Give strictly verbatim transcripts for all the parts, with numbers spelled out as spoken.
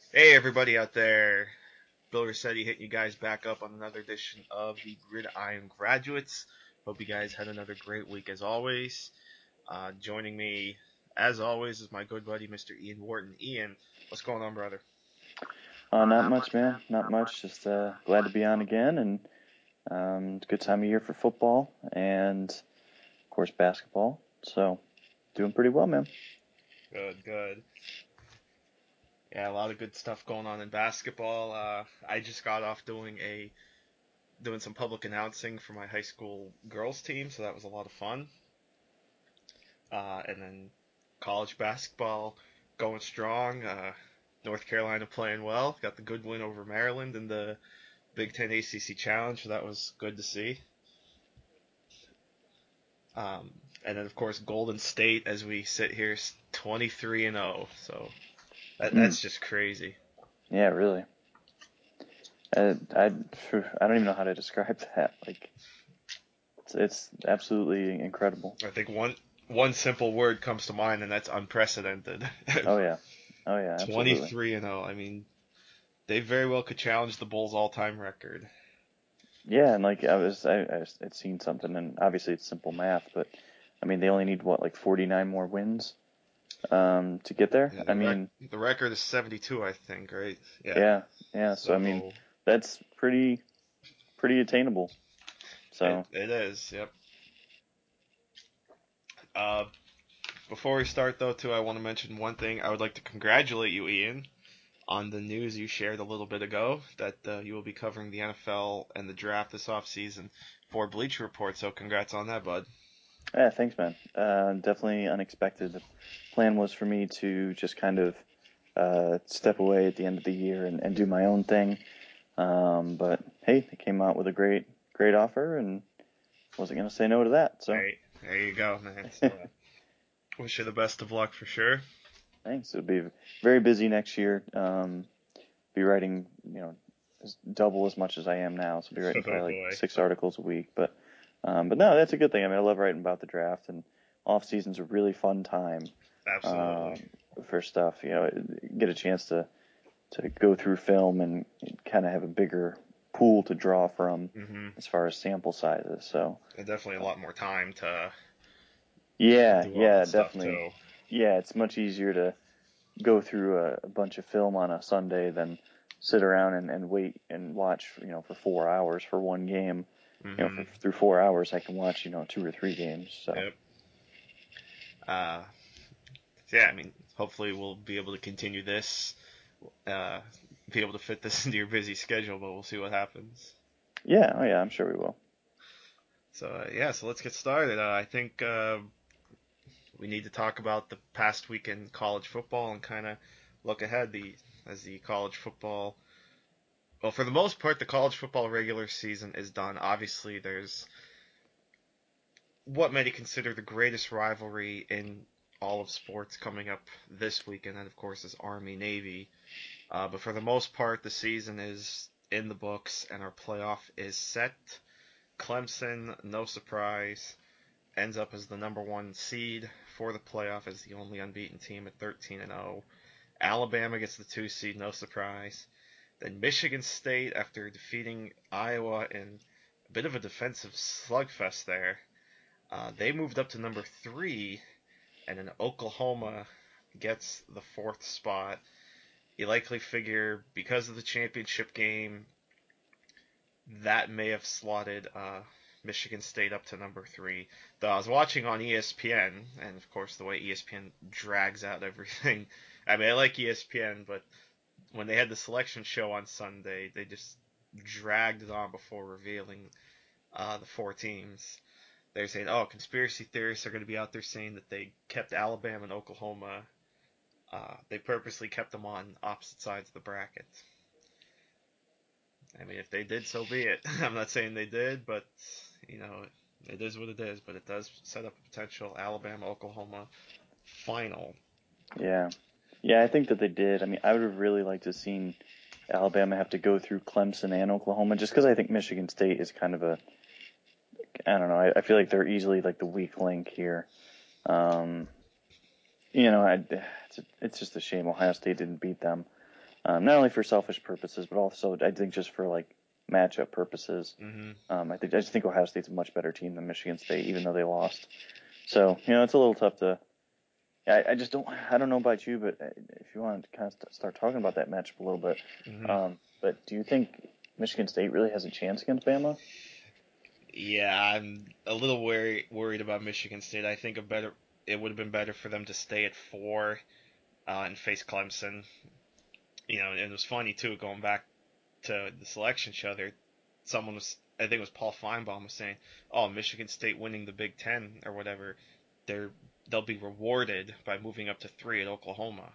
Hey, everybody out there. Bill Rossetti hitting you guys back up on another edition of the Gridiron Graduates. Hope you guys had another great week as always. Uh, joining me, as always, is my good buddy, Mister Ian Wharton. Ian, what's going on, brother? Uh, not much, man. Not much. Just uh, glad to be on again, and um, it's a good time of year for football and, of course, basketball. So, doing pretty well, man. Good, good. Yeah, a lot of good stuff going on in basketball. Uh, I just got off doing a doing some public announcing for my high school girls team, so that was a lot of fun. Uh, and then college basketball going strong. Uh, North Carolina playing well. Got the good win over Maryland in the Big Ten A C C Challenge, so that was good to see. Um, and then of course Golden State, as we sit here, twenty-three and oh. So that, Mm, that's just crazy. yeah, really. I, I, I don't even know how to describe that. Like, it's, it's absolutely incredible. I think one one simple word comes to mind, and that's unprecedented. Oh yeah, oh yeah, absolutely. twenty-three and oh. I mean, they very well could challenge the Bulls' all-time record. Yeah, and like I was, I, I had seen something, and obviously it's simple math, but I mean they only need what, like forty-nine more wins um, to get there. Yeah, I the rec- mean, the record is seventy-two, I think, right? Yeah. yeah, yeah. So I mean, So that's pretty pretty attainable. it So it is. Yep. Uh, Before we start though, too, I want to mention one thing. I would like to congratulate you, Ian, on the news you shared a little bit ago that uh, you will be covering the N F L and the draft this offseason for Bleacher Report. So congrats on that, bud. yeah, thanks, man. Uh, definitely unexpected. The plan was for me to just kind of uh, step away at the end of the year and, and do my own thing. Um, but hey, they came out with a great great offer, and wasn't gonna say no to that. So Hey, there you go, man. So uh, wish you the best of luck for sure. thanks. It'll be very busy next year. Um, be writing, you know, as double as much as I am now. So I'll be writing Oh probably like boy, six articles a week. But um, but no, that's a good thing. I mean, I love writing about the draft, and off season's a really fun time absolutely. um, for stuff. You know, get a chance to to go through film and kind of have a bigger pool to draw from hmm as far as sample sizes. So And definitely a uh, lot more time to yeah, do all yeah, that stuff definitely. too. Yeah, it's much easier to go through a, a bunch of film on a Sunday than sit around and, and wait and watch, you know, for four hours for one game. You know, for hmm through four hours, I can watch, you know, two or three games. So Yep. Uh, yeah, I mean, hopefully we'll be able to continue this, uh, be able to fit this into your busy schedule, but we'll see what happens. yeah, oh yeah, I'm sure we will. So uh, yeah, so let's get started. Uh, I think uh, we need to talk about the past week in college football and kind of look ahead the as the college football. Well, for the most part, the college football regular season is done. Obviously, there's what many consider the greatest rivalry in all of sports coming up this week, and that, of course, is Army Navy. Uh, but for the most part, the season is in the books, and our playoff is set. Clemson, no surprise, ends up as the number one seed for the playoff as the only unbeaten team at thirteen and oh. Alabama gets the two seed, no surprise. Then Michigan State, after defeating Iowa in a bit of a defensive slugfest there, uh, they moved up to number three, and then Oklahoma gets the fourth spot. You likely figure because of the championship game, that may have slotted uh, Michigan State up to number three. Though I was watching on E S P N, and of course the way E S P N drags out everything. I mean, I like E S P N, but when they had the selection show on Sunday, they just dragged it on before revealing uh, the four teams. They're saying, oh, conspiracy theorists are going to be out there saying that they kept Alabama and Oklahoma. Uh, they purposely kept them on opposite sides of the bracket. I mean, if they did, so be it. I'm not saying they did, but you know, it is what it is. But it does set up a potential Alabama Oklahoma final. Yeah, yeah, I think that they did. I mean, I would have really liked to have seen Alabama have to go through Clemson and Oklahoma, just because I think Michigan State is kind of a, I don't know, I, I feel like they're easily like the weak link here. Um, you know, I, it's, it's just a shame Ohio State didn't beat them. um, not only for selfish purposes, but also I think just for like matchup purposes. Mm-hmm. Um, I think I just think Ohio State's a much better team than Michigan State, even though they lost. So you know, it's a little tough to. I, I just don't. I don't know about you, but if you want to kind of st- start talking about that matchup a little bit, Mm-hmm. um, but do you think Michigan State really has a chance against Bama? Yeah, I'm a little worried worried about Michigan State. I think a better it would have been better for them to stay at four uh, and face Clemson. You know, and it was funny too going back to the selection show there. Someone was, I think it was Paul Feinbaum was saying, "Oh, Michigan State winning the Big Ten or whatever, they're they'll be rewarded by moving up to three at Oklahoma."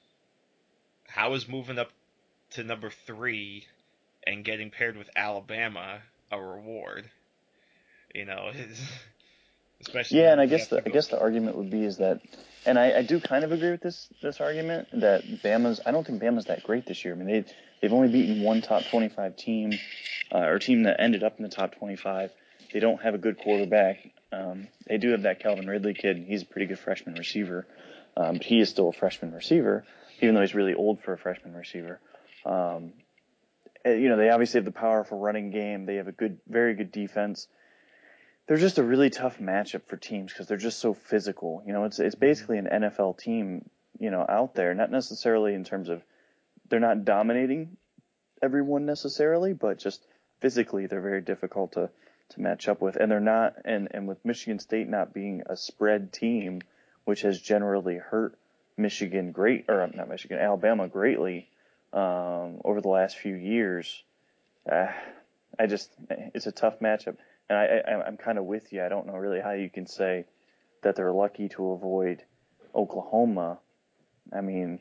How is moving up to number three and getting paired with Alabama a reward? You know, especially Yeah, and when I you guess have to the I go. guess the argument would be is that, and I, I do kind of agree with this this argument that Bama's. I don't think Bama's that great this year. I mean, they they've only beaten one top twenty-five team, uh, or team that ended up in the top twenty-five. They don't have a good quarterback. Um, they do have that Calvin Ridley kid. He's a pretty good freshman receiver, um, but he is still a freshman receiver, even though he's really old for a freshman receiver. Um, and, you know, they obviously have the powerful running game. They have a good, very good defense. They're just a really tough matchup for teams because they're just so physical. You know, it's it's Mhm. basically an N F L team, you know, out there. Not necessarily in terms of they're not dominating everyone necessarily, but just physically they're very difficult to to match up with. And they're not, and and with Michigan State not being a spread team, which has generally hurt Michigan great or not Michigan, Alabama greatly um, over the last few years. Uh, I just it's a tough matchup, and I, I I'm kind of with you. I don't know really how you can say that they're lucky to avoid Oklahoma. I mean,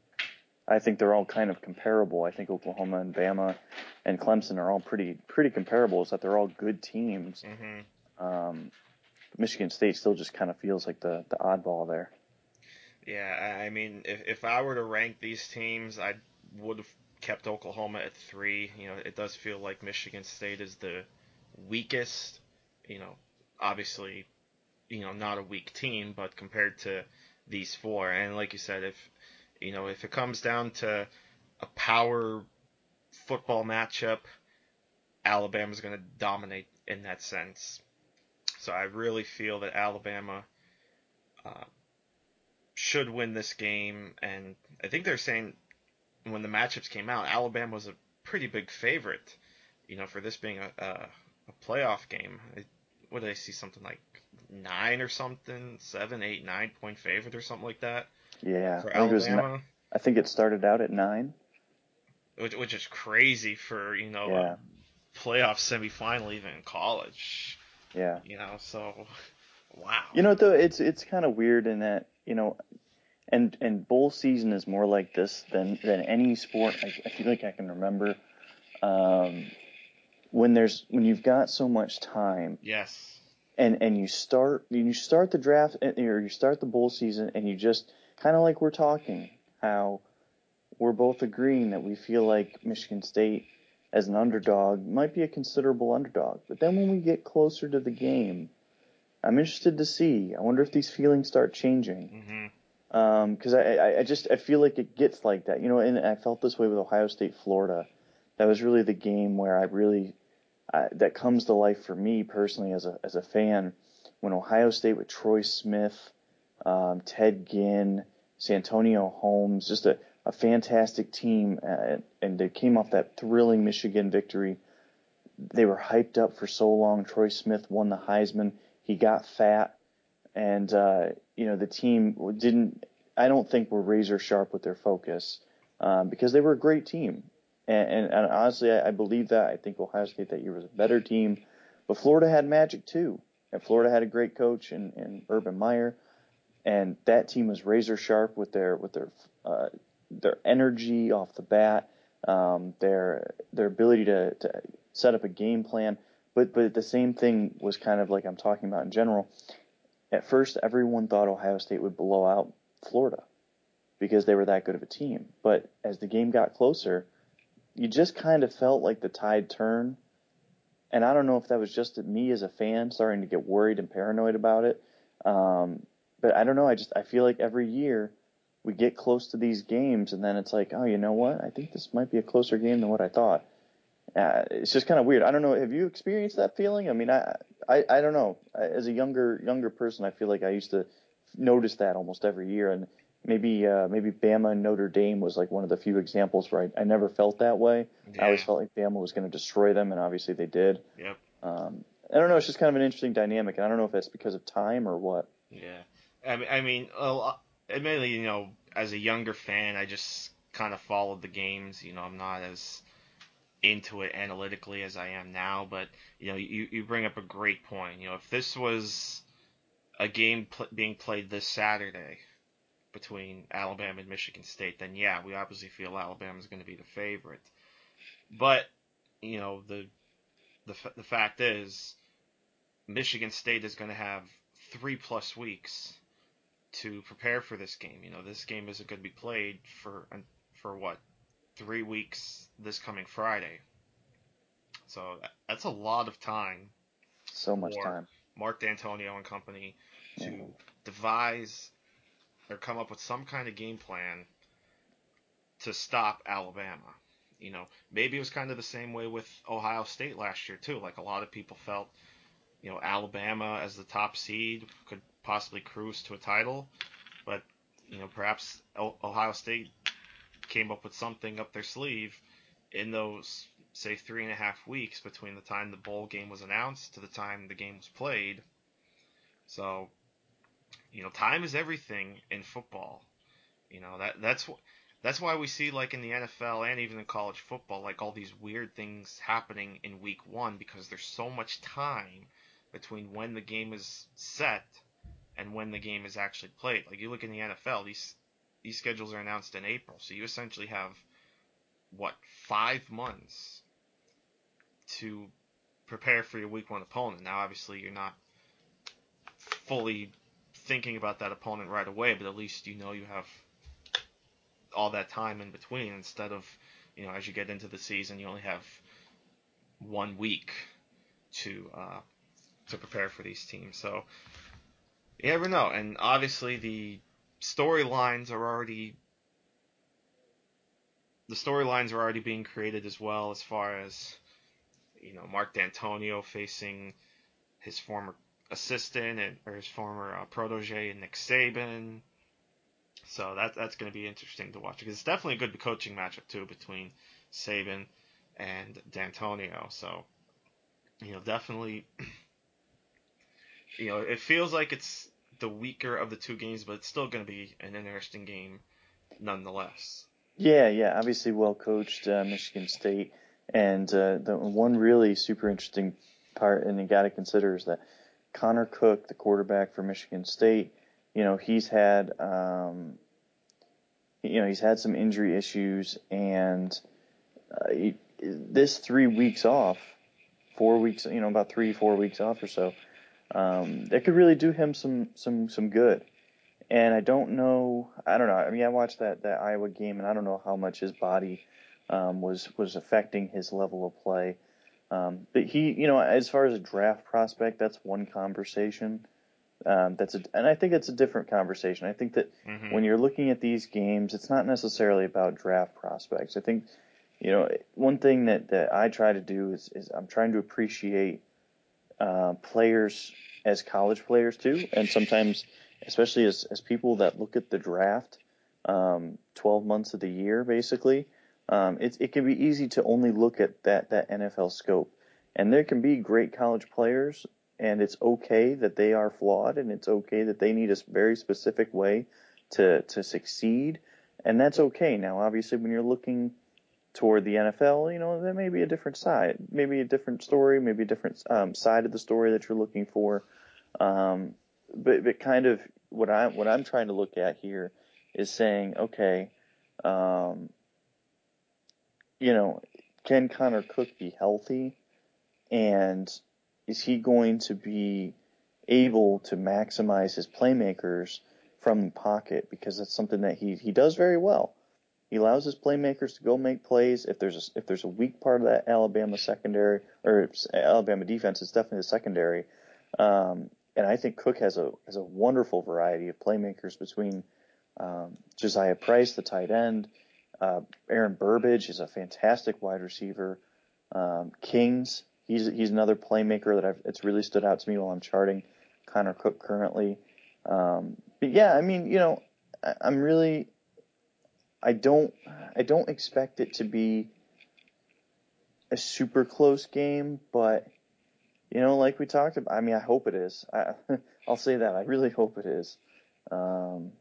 I think they're all kind of comparable. I think Oklahoma and Bama and Clemson are all pretty pretty comparable. Is that they're all good teams. Mhm. Um, Michigan State still just kind of feels like the the oddball there. Yeah, I mean, if if I were to rank these teams, I would have kept Oklahoma at three. You know, it does feel like Michigan State is the weakest. You know, obviously, you know, not a weak team, but compared to these four, and like you said, if you know, if it comes down to a power football matchup, Alabama's going to dominate in that sense. So I really feel that Alabama uh, should win this game, and I think they're saying when the matchups came out, Alabama was a pretty big favorite, you know, for this being a, a, a playoff game. It, what did I see? Something like nine or something, seven, eight, nine point favorite or something like that Yeah, for I think it was. Alabama, I think it started out at nine. which, which is crazy for, you know, a Yeah, playoff semifinal even in college, yeah. you know, so wow. You know, though, it's it's kind of weird in that you know and and bowl season is more like this than than any sport I, I feel like I can remember. Um, when there's when you've got so much time Yes. and and you start you start the draft or you start the bowl season and you just kind of like we're talking how we're both agreeing that we feel like Michigan State as an underdog might be a considerable underdog, but then when we get closer to the game, I'm interested to see. I wonder if these feelings start changing. Mm-hmm. Because um, I, I just I feel like it gets like that, you know. And I felt this way with Ohio State, Florida. That was really the game where I really I, that comes to life for me personally as a as a fan when Ohio State with Troy Smith, um, Ted Ginn, Santonio Holmes, just a, a fantastic team, uh, and they came off that thrilling Michigan victory. They were hyped up for so long. Troy Smith won the Heisman. He got fat and uh, you know the team didn't. I don't think were razor sharp with their focus um, because they were a great team, and, and, and honestly, I, I believe that. I think Ohio State that year was a better team, but Florida had magic too, and Florida had a great coach in, in Urban Meyer, and that team was razor sharp with their with their uh, their energy off the bat, um, their their ability to, to set up a game plan. But but the same thing was kind of like I'm talking about in general. At first, everyone thought Ohio State would blow out Florida because they were that good of a team. But as the game got closer, you just kind of felt like the tide turned. And I don't know if that was just me as a fan starting to get worried and paranoid about it. Um, but I don't know. I just I feel like every year we get close to these games, and then it's like, oh, you know what? I think this might be a closer game than what I thought. Uh, it's just kind of weird. I don't know. Have you experienced that feeling? I mean, I, I, I don't know. As a younger younger person, I feel like I used to notice that almost every year, and maybe uh, maybe Bama and Notre Dame was like one of the few examples where I, I never felt that way. Yeah. I always felt like Bama was going to destroy them, and obviously they did. Yep. Um, I don't know. It's just kind of an interesting dynamic, and I don't know if that's because of time or what. Yeah. I mean, I mean, well, admittedly, you know, as a younger fan, I just kind of followed the games. You know, I'm not as into it analytically as I am now, but you know, you, you bring up a great point. You know, if this was a game pl- being played this Saturday between Alabama and Michigan State, then yeah, we obviously feel Alabama's going to be the favorite. But you know, the the the fact is, Michigan State is going to have three plus weeks to prepare for this game. You know, this game isn't going to be played for for what three weeks this coming Friday. So that's a lot of time So much for time. Mark D'Antonio and company to Mm-hmm. devise or come up with some kind of game plan to stop Alabama. You know, maybe it was kind of the same way with Ohio State last year too. Like a lot of people felt, you know, Alabama as the top seed could possibly cruise to a title, but you know, perhaps Ohio State came up with something up their sleeve in those, say, three and a half weeks between the time the bowl game was announced to the time the game was played. So, you know, time is everything in football. You know, that that's that's why we see, like, in the N F L and even in college football, like all these weird things happening in week one, because there's so much time between when the game is set and when the game is actually played. Like, you look in the N F L, these these schedules are announced in April, so you essentially have what, five months to prepare for your week one opponent. Now, obviously, you're not fully thinking about that opponent right away, but at least you know you have all that time in between, instead of, you know, as you get into the season, you only have one week to uh, to prepare for these teams. So you never know. And obviously, the storylines are already the storylines are already being created as well, as far as, you know, Mark D'Antonio facing his former assistant and or his former uh, protege Nick Saban. So that that's going to be interesting to watch, because it's definitely a good coaching matchup too between Saban and D'Antonio. So, you know, definitely, you know, it feels like it's the weaker of the two games, but it's still going to be an interesting game nonetheless. Yeah, yeah. Obviously, well coached uh, Michigan State, and uh, the one really super interesting part, and you got to consider, is that Connor Cook, the quarterback for Michigan State, you know, he's had, um, you know, he's had some injury issues, and uh, he, this three weeks off, four weeks, you know, about three, four weeks off or so, um, that could really do him some, some, some good. And I don't know, I don't know. I mean, I watched that, that Iowa game, and I don't know how much his body um, was was affecting his level of play. Um, but he, you know, as far as a draft prospect, that's one conversation. Um, that's a, and I think it's a different conversation. I think that Mm-hmm. when you're looking at these games, it's not necessarily about draft prospects. I think, you know, one thing that, that I try to do is, is I'm trying to appreciate uh, players as college players too, and sometimes, especially as, as people that look at the draft, um, twelve months of the year basically, um, it, it can be easy to only look at that, that N F L scope. And there can be great college players, and it's okay that they are flawed, and it's okay that they need a very specific way to, to succeed, and that's okay. Now, obviously, when you're looking toward the N F L, you know, that may be a different side, maybe a different story, maybe a different um, side of the story that you're looking for. Um, but, but kind of what I what I'm trying to look at here is saying, okay, um, you know, can Connor Cook be healthy, and is he going to be able to maximize his playmakers from the pocket, because that's something that he he does very well. He allows his playmakers to go make plays. If there's a, if there's a weak part of that Alabama secondary or Alabama defense, it's definitely the secondary. Um, and I think Cook has a has a wonderful variety of playmakers between Um, Josiah Price, the tight end. Uh, Aaron Burbidge is a fantastic wide receiver. Um, Kings, he's he's another playmaker that I've, it's really stood out to me while I'm charting Connor Cook currently. Um, but yeah, I mean, you know, I, I'm really, I don't, I don't expect it to be a super close game, but you know, like we talked about, I mean, I hope it is. I, I'll say that. I really hope it is. Um,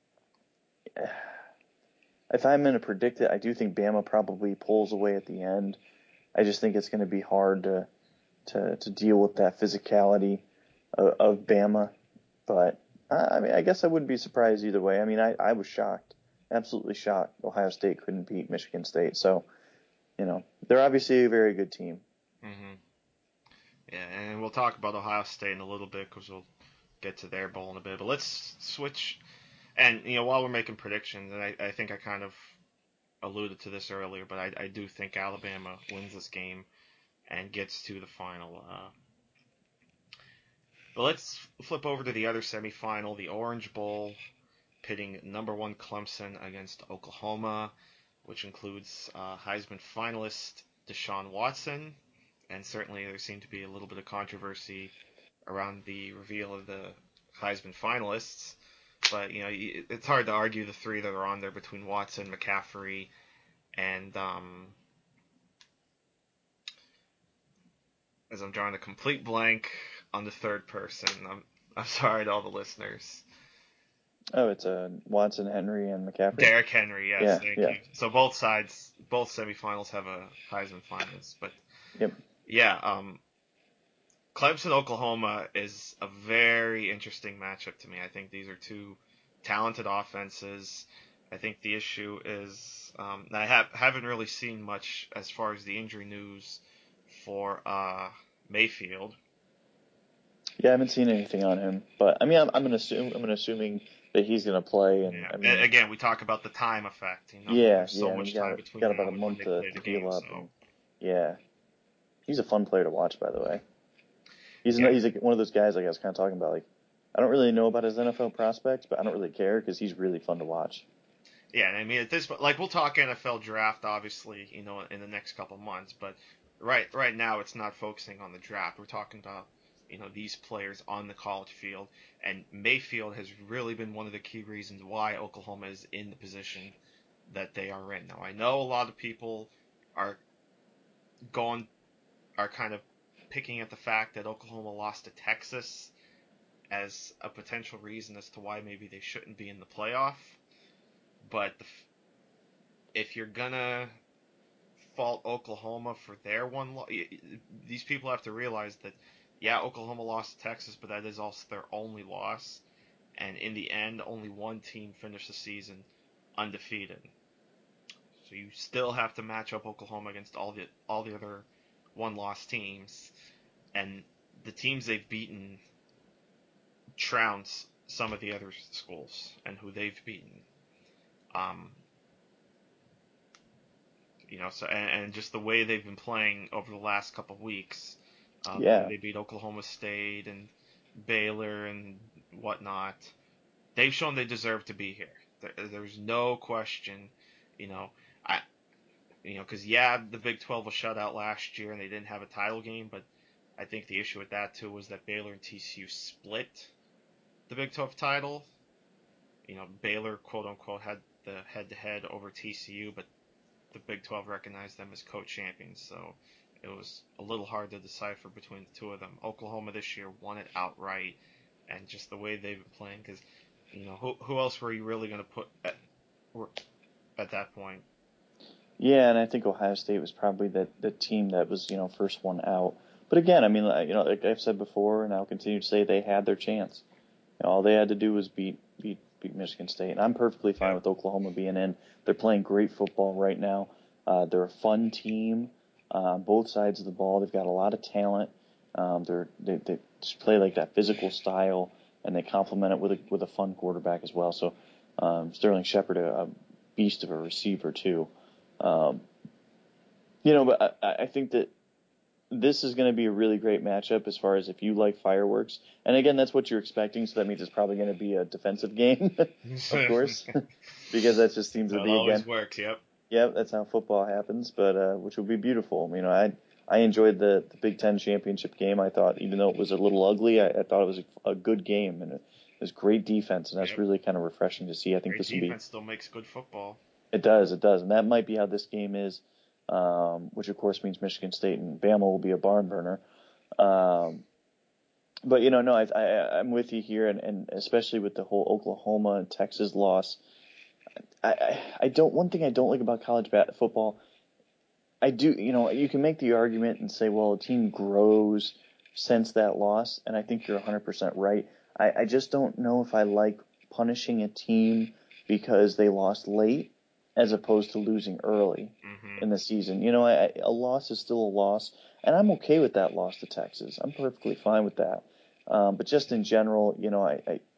if I'm going to predict it, I do think Bama probably pulls away at the end. I just think it's going to be hard to to, to deal with that physicality of, of Bama. But I mean, I guess I wouldn't be surprised either way. I mean, I, I was shocked, absolutely shocked. Ohio State couldn't beat Michigan State. So, you know, they're obviously a very good team. Mm-hmm. Yeah, and we'll talk about Ohio State in a little bit because we'll get to their bowl in a bit. But let's switch. And, you know, while we're making predictions, and I, I think I kind of alluded to this earlier, but I, I do think Alabama wins this game and gets to the final. Uh, but let's flip over to the other semifinal, the Orange Bowl, pitting number one Clemson against Oklahoma, which includes uh, Heisman finalist Deshaun Watson. And certainly there seemed to be a little bit of controversy around the reveal of the Heisman finalists. But, you know, it's hard to argue the three that are on there between Watson, McCaffrey, and um, as I'm drawing a complete blank on the third person. I'm I'm sorry to all the listeners. Oh, it's uh, Watson, Henry, and McCaffrey? Derrick Henry, yes, yeah, thank yeah. you. So both sides, both semifinals have a Heisman finalist. But, yep. yeah, um, Clemson, Oklahoma is a very interesting matchup to me. I think these are two talented offenses. I think the issue is um, I have, haven't really seen much as far as the injury news for uh, Mayfield. Yeah, I haven't seen anything on him, but I mean, I'm, I'm gonna assume I'm gonna assuming that he's gonna play, and Yeah. I mean, Again, we talk about the time effect. You know, yeah, there's so yeah, I mean, much you time got between got now about a and when month they to, play to the game. heal up, So and yeah, he's a fun player to watch, by the way. He's yeah, he's like one of those guys like I was kind of talking about. Like, I don't really know about his N F L prospects, but I don't really care because he's really fun to watch. yeah. I mean, at this, like we'll talk N F L draft, obviously, you know, in the next couple months. But right, right now, it's not focusing on the draft. We're talking about you know these players on the college field, and Mayfield has really been one of the key reasons why Oklahoma is in the position that they are in. Now, I know a lot of people are going, are kind of picking at the fact that Oklahoma lost to Texas as a potential reason as to why maybe they shouldn't be in the playoff. But the, if you're gonna fault Oklahoma for their one loss, these people have to realize that yeah, Oklahoma lost to Texas, but that is also their only loss. And in the end, only one team finished the season undefeated. So you still have to match up Oklahoma against all the all the other one-loss teams, and the teams they've beaten trounce some of the other schools and who they've beaten. Um, you know, so and, and just the way they've been playing over the last couple of weeks, uh, the way Yeah, they beat Oklahoma State and Baylor and whatnot, they've shown they deserve to be here. There, there's no question. You know, I, you know, because yeah, the Big twelve was shut out last year and they didn't have a title game, but I think the issue with that too was that Baylor and T C U split the Big twelve title. You know, Baylor quote unquote had the head to head over T C U, but the Big twelve recognized them as co-champions, so it was a little hard to decipher between the two of them. Oklahoma this year won it outright, and just the way they've been playing, because you know who who else were you really going to put at, at that point? yeah, and I think Ohio State was probably the the team that was you know first one out. But again, I mean, you know, like I've said before, and I'll continue to say, they had their chance. You know, all they had to do was beat beat beat Michigan State, and I'm perfectly fine Yeah. with Oklahoma being in. They're playing great football right now. Uh, they're a fun team uh, on both sides of the ball. They've got a lot of talent. Um, they're they, they just play like that physical style, and they complement it with a with a fun quarterback as well. So um, Sterling Shepard, a, a beast of a receiver too. Um, you know, but I, I think that this is going to be a really great matchup as far as if you like fireworks. And again, that's what you're expecting, so that means it's probably going to be a defensive game, of course, because that just seems to be, again. It always again. works, yep. Yep, that's how football happens, but uh, which would be beautiful. You know, I I enjoyed the, the Big Ten championship game. I thought, even though it was a little ugly, I, I thought it was a, a good game, and it was great defense, and that's Yep. really kind of refreshing to see. I think Great this will be. defense still makes good football. It does, it does, and that might be how this game is, um, which of course means Michigan State and Bama will be a barn burner. Um, but you know, no, I, I I'm with you here, and, and especially with the whole Oklahoma and Texas loss. I, I, I don't. One thing I don't like about college bat, football, I do. You know, you can make the argument and say, well, a team grows since that loss, and I think you're one hundred percent right. I, I just don't know if I like punishing a team because they lost late as opposed to losing early mm-hmm. in the season. You know, I, a loss is still a loss, and I'm okay with that loss to Texas. I'm perfectly fine with that. Um, but just in general, you know, I, I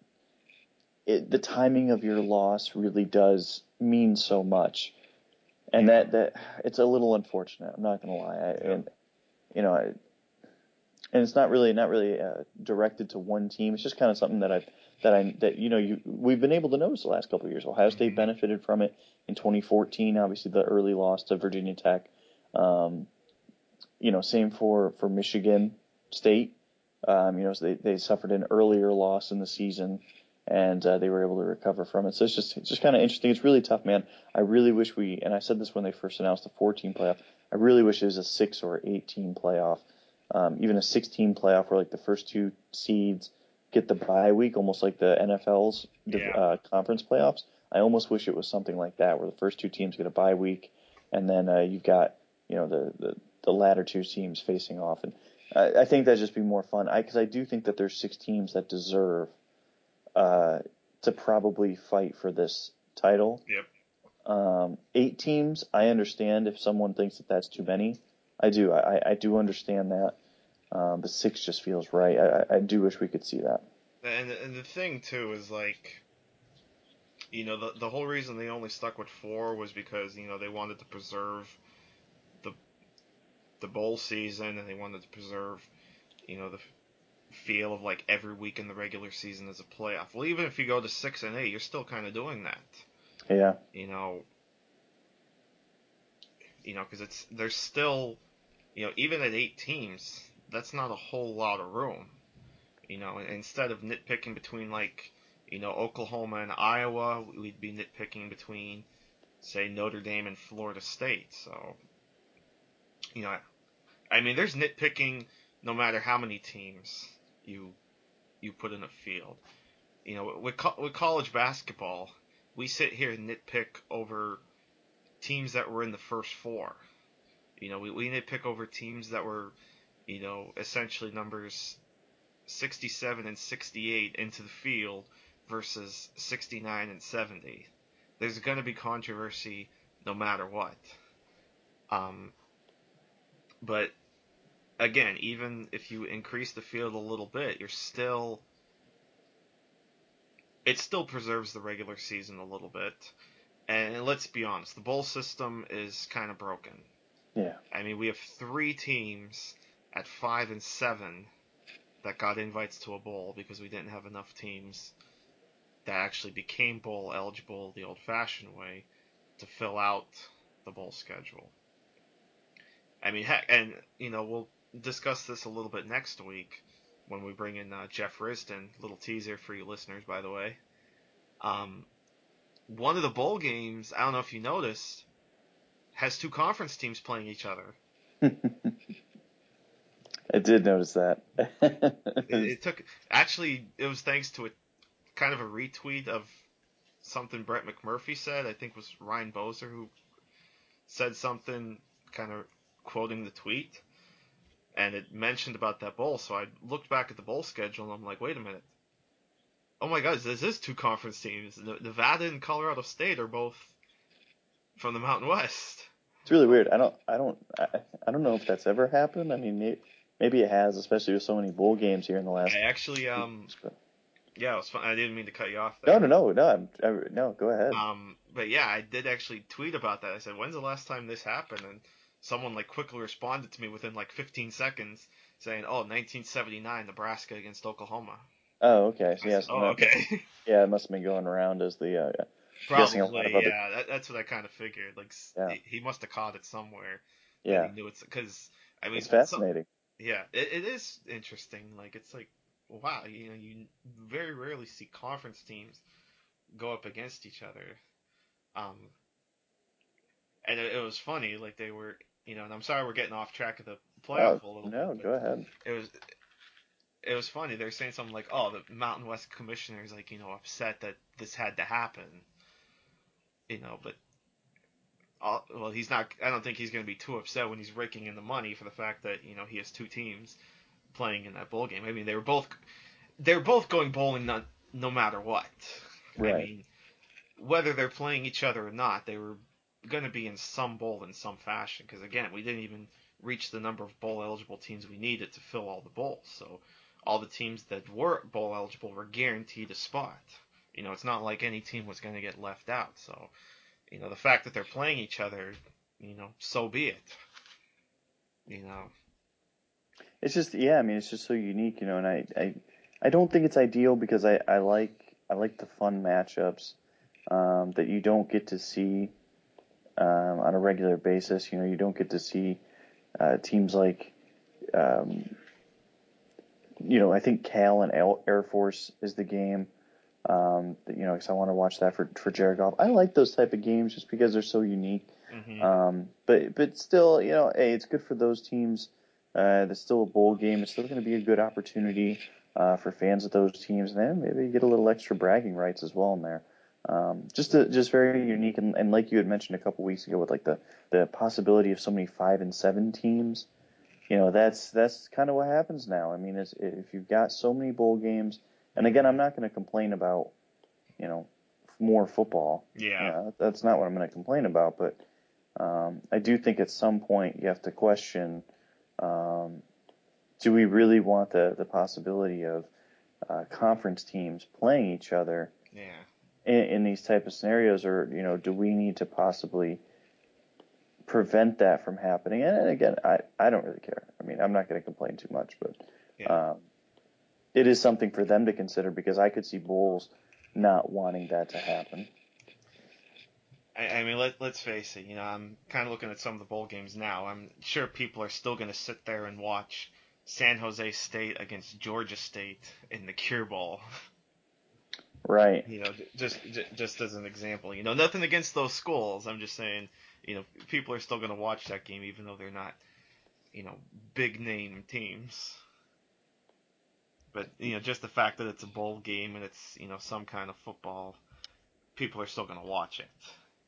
it, the timing of your loss really does mean so much, and that, that it's a little unfortunate. I'm not gonna lie, I, yeah. and you know, I, and it's not really not really uh, directed to one team. It's just kind of something that I that I that you know you we've been able to notice the last couple of years. Ohio State mm-hmm. benefited from it in twenty fourteen. Obviously, the early loss to Virginia Tech. Um, you know, same for for Michigan State. Um, you know, so they they suffered an earlier loss in the season, and uh, they were able to recover from it. So it's just it's just kind of interesting. It's really tough, man. I really wish we, and I said this when they first announced the four-team playoff. I really wish it was a six or eight-team playoff, um, even a six-team playoff where like the first two seeds get the bye week, almost like the N F L's yeah. uh, conference playoffs. I almost wish it was something like that, where the first two teams get a bye week, and then uh, you've got you know the, the the latter two teams facing off. And I, I think that'd just be more fun. I because I do think that there's six teams that deserve uh, to probably fight for this title. Yep. Um, eight teams, I understand if someone thinks that that's too many. I do. I, I do understand that. Um, but six just feels right. I, I do wish we could see that. And and the thing too is like, you know, the the whole reason they only stuck with four was because you know they wanted to preserve the the bowl season, and they wanted to preserve you know the feel of like every week in the regular season as a playoff. Well, even if you go to six and eight, you're still kind of doing that. Yeah. You know. You know, because it's there's still, you know, even at eight teams, that's not a whole lot of room. You know, instead of nitpicking between like, you know, Oklahoma and Iowa, we'd be nitpicking between, say, Notre Dame and Florida State. So, you know, I mean, there's nitpicking no matter how many teams you you put in a field. You know, with with college basketball, we sit here and nitpick over teams that were in the first four. You know, we, we nitpick over teams that were, you know, essentially numbers sixty-seven and sixty-eight into the field versus sixty-nine and seventy. There's going to be controversy no matter what. Um, but again, even if you increase the field a little bit, you're still it still preserves the regular season a little bit. And let's be honest, the bowl system is kind of broken. Yeah. I mean, we have three teams at five and seven that got invites to a bowl because we didn't have enough teams that actually became bowl eligible the old-fashioned way to fill out the bowl schedule. I mean, heck, and you know we'll discuss this a little bit next week when we bring in uh, Jeff Risden. Little teaser for you listeners, by the way. Um, one of the bowl games, I don't know if you noticed, has two conference teams playing each other. I did notice that. it, it took actually it was thanks to a kind of a retweet of something Brett McMurphy said. I think it was Ryan Bozer who said something kind of quoting the tweet, and it mentioned about that bowl. So I looked back at the bowl schedule and I'm like, wait a minute. Oh my God, this is two conference teams. Nevada and Colorado State are both from the Mountain West. It's really weird. I don't, I don't, I, I don't know if that's ever happened. I mean, maybe, maybe it has, especially with so many bowl games here in the last. I actually, um, weeks, but... yeah, it was fun. I didn't mean to cut you off there. No, no, no, no, I'm, I, no. Go ahead. Um, but yeah, I did actually tweet about that. I said, when's the last time this happened? And someone like quickly responded to me within like fifteen seconds saying, "Oh, nineteen seventy-nine, Nebraska against Oklahoma." Oh, okay. So I said, yes, "Oh, no, okay." yeah, it must have been going around as the. Uh, I'm guessing a lot of Probably, other. yeah. That, that's what I kind of figured. Like Yeah, he must have caught it somewhere that he yeah. knew it's because I mean, It's so, fascinating. yeah, it, it is interesting. Like it's like wow, you know, you very rarely see conference teams go up against each other. Um, and it, it was funny. Like they were, you know, and I'm sorry we're getting off track of the Oh playoff a little bit, no, but go ahead. it was it was funny. They were saying something like, "Oh, the Mountain West commissioner is like, you know, upset that this had to happen." You know, but all, well, he's not. I don't think he's going to be too upset when he's raking in the money for the fact that you know he has two teams playing in that bowl game. I mean, they were both they're both going bowling no, no matter what. I Right. mean, whether they're playing each other or not, they were going to be in some bowl in some fashion. Because again, we didn't even reach the number of bowl eligible teams we needed to fill all the bowls. So all the teams that were bowl eligible were guaranteed a spot. You know, it's not like any team was going to get left out. So you know, the fact that they're playing each other, you know, so be it. You know. It's just yeah, I mean it's just so unique, you know, and I I, I don't think it's ideal because I, I like I like the fun matchups um, that you don't get to see um, on a regular basis. You know, you don't get to see uh, teams like um, you know, I think Cal and Air Force is the game. Um, that, you know, because I want to watch that for for Jared Goff. I like those type of games just because they're so unique. Hmm. Um, but but still, you know, hey, it's good for those teams. Uh, there's still a bowl game. It's still going to be a good opportunity uh, for fans of those teams, and then maybe get a little extra bragging rights as well in there. Um, just a, just very unique, and, and like you had mentioned a couple weeks ago, with like the the possibility of so many five and seven teams. You know, that's that's kind of what happens now. I mean, it's, if you've got so many bowl games, and again, I'm not going to complain about you know more football. You Yeah. know, that's not what I'm going to complain about, but um, I do think at some point you have to question: um, do we really want the the possibility of uh, conference teams playing each other Yeah. in, in these type of scenarios, or you know, do we need to possibly prevent that from happening? And again, I, I don't really care. I mean, I'm not going to complain too much, but Yeah. um, it is something for them to consider because I could see Bulls not wanting that to happen. I, I mean, let let's face it. You know, I'm kind of looking at some of the bowl games now. I'm sure people are still going to sit there and watch San Jose State against Georgia State in the Cure Bowl. Right. You know, just just as an example. You know, nothing against those schools. I'm just saying. You know, people are still going to watch that game even though they're not, you know, big name teams. But you know, just the fact that it's a bowl game and it's you know some kind of football, people are still going to watch it.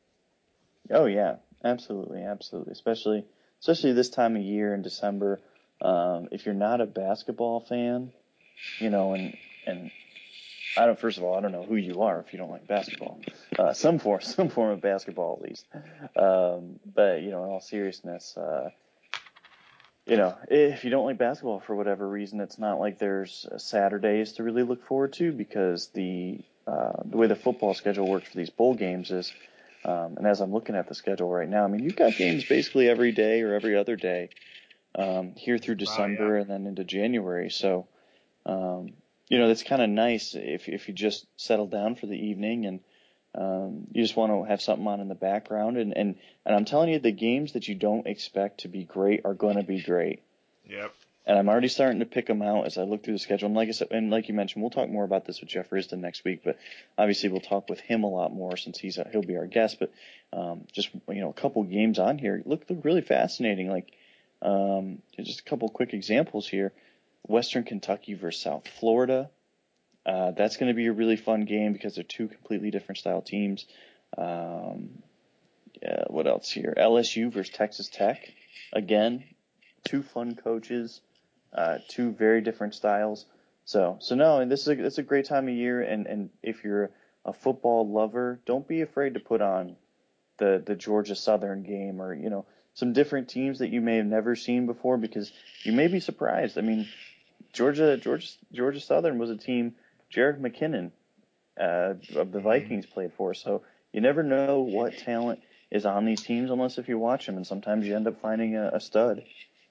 Oh yeah, absolutely, absolutely. Especially especially this time of year in December. Um, if you're not a basketball fan, you know, and and I don't. First of all, I don't know who you are if you don't like basketball. Uh, some form, some form of basketball at least. Um, but you know, in all seriousness, uh, you know, if you don't like basketball for whatever reason, it's not like there's Saturdays to really look forward to because the uh, the way the football schedule works for these bowl games is, um, and as I'm looking at the schedule right now, I mean, you've got games basically every day or every other day um, here through Wow, yeah. December and then into January. So, um, you know, it's kind of nice if if you just settle down for the evening and um, you just want to have something on in the background. And, and, and I'm telling you, the games that you don't expect to be great are going to be great. Yep. And I'm already starting to pick them out as I look through the schedule. And like I said, and like you mentioned, we'll talk more about this with Jeff Risdon next week. But obviously, we'll talk with him a lot more since he's a, he'll be our guest. But um, just you know, a couple games on here look look really fascinating. Like um, just a couple quick examples here: Western Kentucky versus South Florida. Uh, that's going to be a really fun game because they're two completely different style teams. Um, yeah, what else here? L S U versus Texas Tech. Again, two fun coaches, uh, two very different styles. So, so no, and this is a, it's a great time of year. And, and if you're a football lover, don't be afraid to put on the, the Georgia Southern game or, you know, some different teams that you may have never seen before because you may be surprised. I mean, Georgia, Georgia, Georgia Southern was a team Jarek McKinnon uh, of the Hmm. Vikings played for. So you never know what talent is on these teams unless if you watch them, and sometimes you end up finding a, a stud.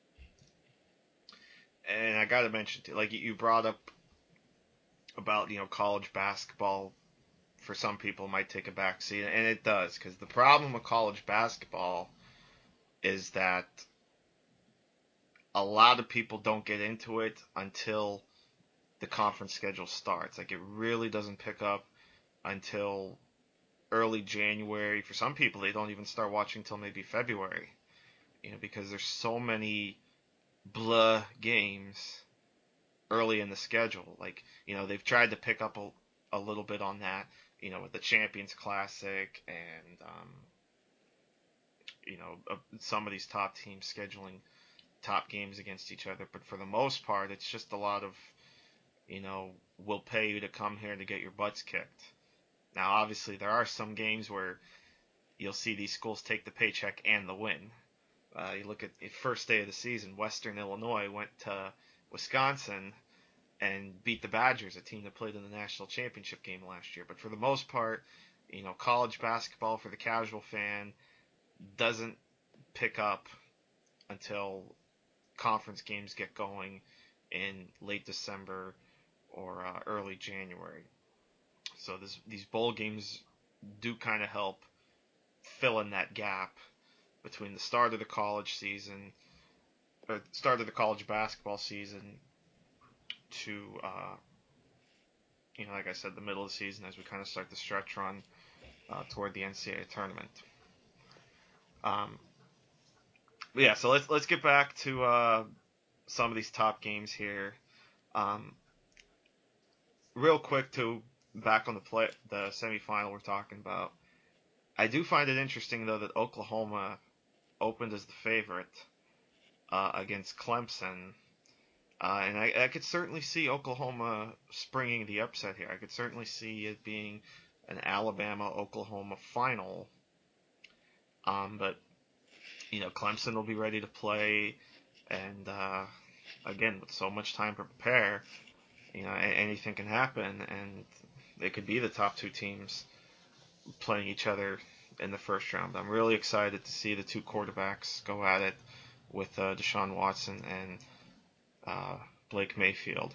And I got to mention, too, like you brought up about, you know, college basketball for some people might take a back seat, and it does, because the problem with college basketball is that a lot of people don't get into it until the conference schedule starts. Like, it really doesn't pick up until early January. For some people, they don't even start watching until maybe February, you know, because there's so many blah games early in the schedule. Like, you know, they've tried to pick up a, a little bit on that, you know, with the Champions Classic and, um, you know, uh, some of these top teams scheduling top games against each other. But for the most part, it's just a lot of, you know, we'll pay you to come here to get your butts kicked. Now, obviously, there are some games where you'll see these schools take the paycheck and the win. Uh, you look at the first day of the season, Western Illinois went to Wisconsin and beat the Badgers, a team that played in the national championship game last year. But for the most part, you know, college basketball for the casual fan doesn't pick up until conference games get going in late December or uh, early January. So this, these bowl games do kind of help fill in that gap between the start of the college season, or start of the college basketball season, to uh, you know, like I said, the middle of the season as we kind of start the stretch run uh, toward the N C double A tournament. Um, but yeah, so let's let's get back to uh, some of these top games here. Um, real quick, to back on the play, the semifinal we're talking about. I do find it interesting though that Oklahoma opened as the favorite uh, against Clemson. Uh, and I, I could certainly see Oklahoma springing the upset here. I could certainly see it being an Alabama-Oklahoma final. Um, but, you know, Clemson will be ready to play. And, uh, again, with so much time to prepare, you know, anything can happen. And it could be the top two teams playing each other in the first round. I'm really excited to see the two quarterbacks go at it with uh, Deshaun Watson and uh, Blake Mayfield.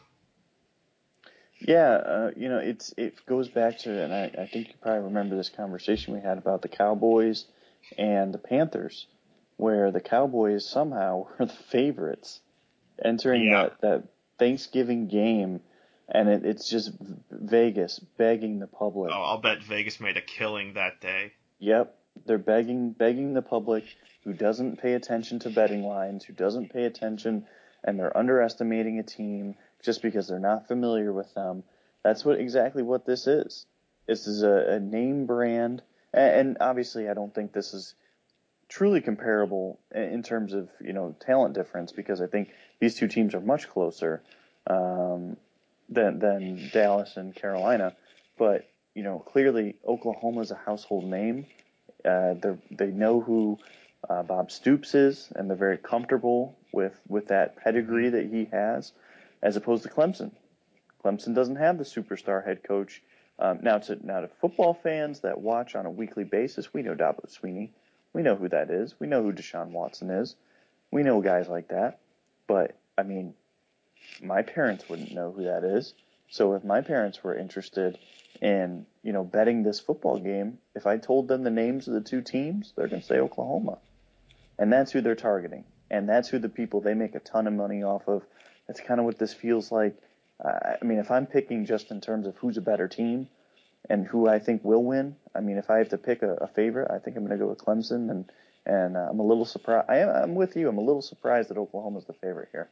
Yeah, uh, you know, it's it goes back to, and I, I think you probably remember this conversation we had about the Cowboys and the Panthers, where the Cowboys somehow were the favorites entering Yeah. that, that Thanksgiving game, and it, it's just Vegas begging the public. Oh, I'll bet Vegas made a killing that day. Yep, they're begging begging the public who doesn't pay attention to betting lines, who doesn't pay attention, and they're underestimating a team just because they're not familiar with them. That's what exactly what this is. This is a, a name brand, and, and obviously I don't think this is truly comparable in terms of, you know, talent difference, because I think these two teams are much closer um, than than Dallas and Carolina. But, you know, clearly Oklahoma's a household name. Uh, they know who uh, Bob Stoops is, and they're very comfortable with, with that pedigree that he has, as opposed to Clemson. Clemson doesn't have the superstar head coach. Um, now, to now to football fans that watch on a weekly basis, we know Dabo Swinney. We know who that is. We know who Deshaun Watson is. We know guys like that. But, I mean, my parents wouldn't know who that is. So if my parents were interested in, you know, betting this football game, if I told them the names of the two teams, they're going to say Oklahoma. And that's who they're targeting. And that's who the people they make a ton of money off of. That's kind of what this feels like. Uh, I mean, if I'm picking just in terms of who's a better team and who I think will win, I mean, if I have to pick a, a favorite, I think I'm going to go with Clemson. And, and uh, I'm a little surprised. I am, I'm with you. I'm a little surprised that Oklahoma's the favorite here.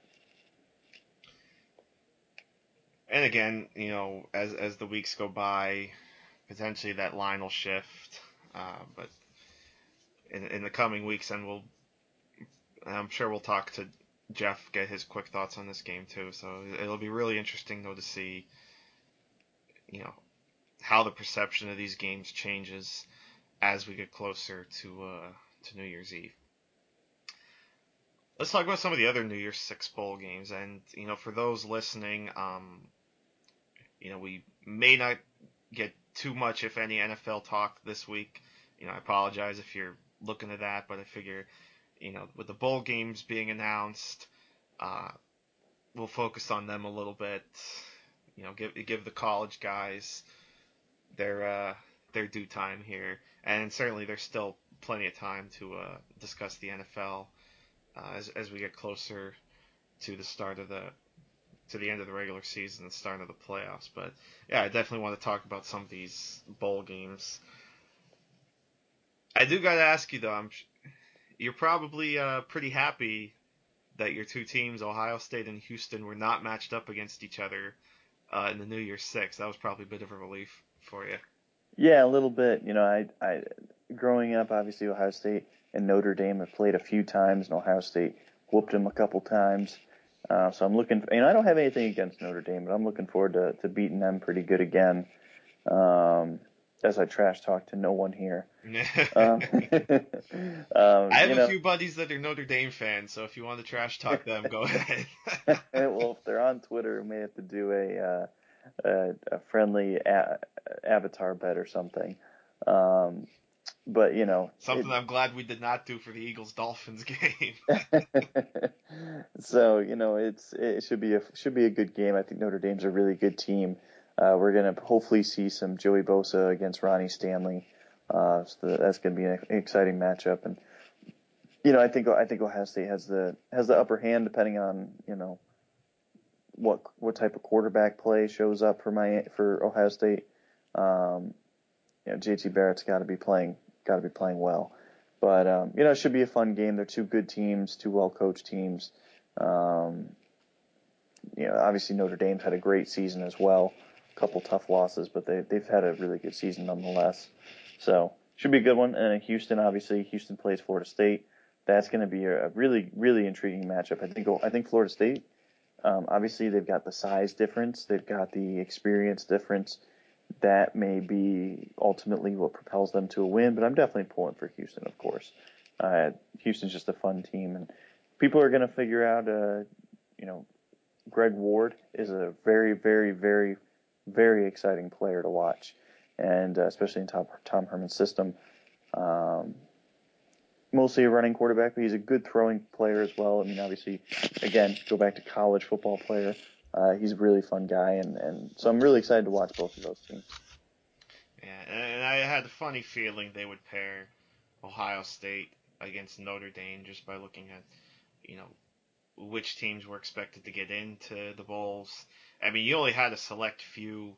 And again, you know, as as the weeks go by, potentially that line will shift. Uh, but in in the coming weeks, and we'll, I'm sure we'll talk to Jeff, get his quick thoughts on this game too. So it'll be really interesting though to see, you know, how the perception of these games changes as we get closer to uh, to New Year's Eve. Let's talk about some of the other New Year's Six bowl games, and you know, for those listening, um, you know, we may not get too much, if any, N F L talk this week. you know, I apologize if you're looking at that, but I figure, you know, with the bowl games being announced, uh, we'll focus on them a little bit. You know, give give the college guys their uh, their due time here, and certainly there's still plenty of time to uh, discuss the N F L uh, as as we get closer to the start of the to the end of the regular season and start of the playoffs. But yeah, I definitely want to talk about some of these bowl games. I do got to ask you though, I'm you're probably uh, pretty happy that your two teams, Ohio State and Houston, were not matched up against each other uh, in the New Year's Six. That was probably a bit of a relief for you. Yeah, a little bit. You know, I, I, growing up, obviously Ohio State and Notre Dame have played a few times, and Ohio State whooped them a couple times. Uh, so I'm looking, and I don't have anything against Notre Dame, but I'm looking forward to, to beating them pretty good again. Um, as I trash talk to no one here. um, um, I have you a know, few buddies that are Notre Dame fans, so if you want to trash talk them, go ahead. Well, if they're on Twitter, we may have to do a uh, a, a friendly a- avatar bet or something. Um, but you know, something it, I'm glad we did not do for the Eagles Dolphins game. So you know, it's it should be a should be a good game. I think Notre Dame's a really good team. Uh, we're gonna hopefully see some Joey Bosa against Ronnie Stanley. Uh, so that's gonna be an exciting matchup, and you know, I think I think Ohio State has the has the upper hand depending on you know what what type of quarterback play shows up for my for Ohio State. Um, you know, J T Barrett's got to be playing got to be playing well, but um, you know, it should be a fun game. They're two good teams, two well coached teams. Um, you know, obviously Notre Dame's had a great season as well. A couple tough losses, but they they've had a really good season nonetheless. So should be a good one. And Houston, obviously, Houston plays Florida State. That's going to be a really really intriguing matchup. I think I think Florida State. Um, obviously, they've got the size difference. They've got the experience difference. That may be ultimately what propels them to a win. But I'm definitely pulling for Houston, of course. Uh, Houston's just a fun team, and people are going to figure out, uh, you know, Greg Ward is a very, very, very, very exciting player to watch, and uh, especially in Tom, Tom Herman's system. Um, mostly a running quarterback, but he's a good throwing player as well. I mean, obviously, again, go back to college football player. Uh, he's a really fun guy, and, and so I'm really excited to watch both of those teams. Yeah, and I had a funny feeling they would pair Ohio State against Notre Dame just by looking at, you know, which teams were expected to get into the bowls. I mean, you only had a select few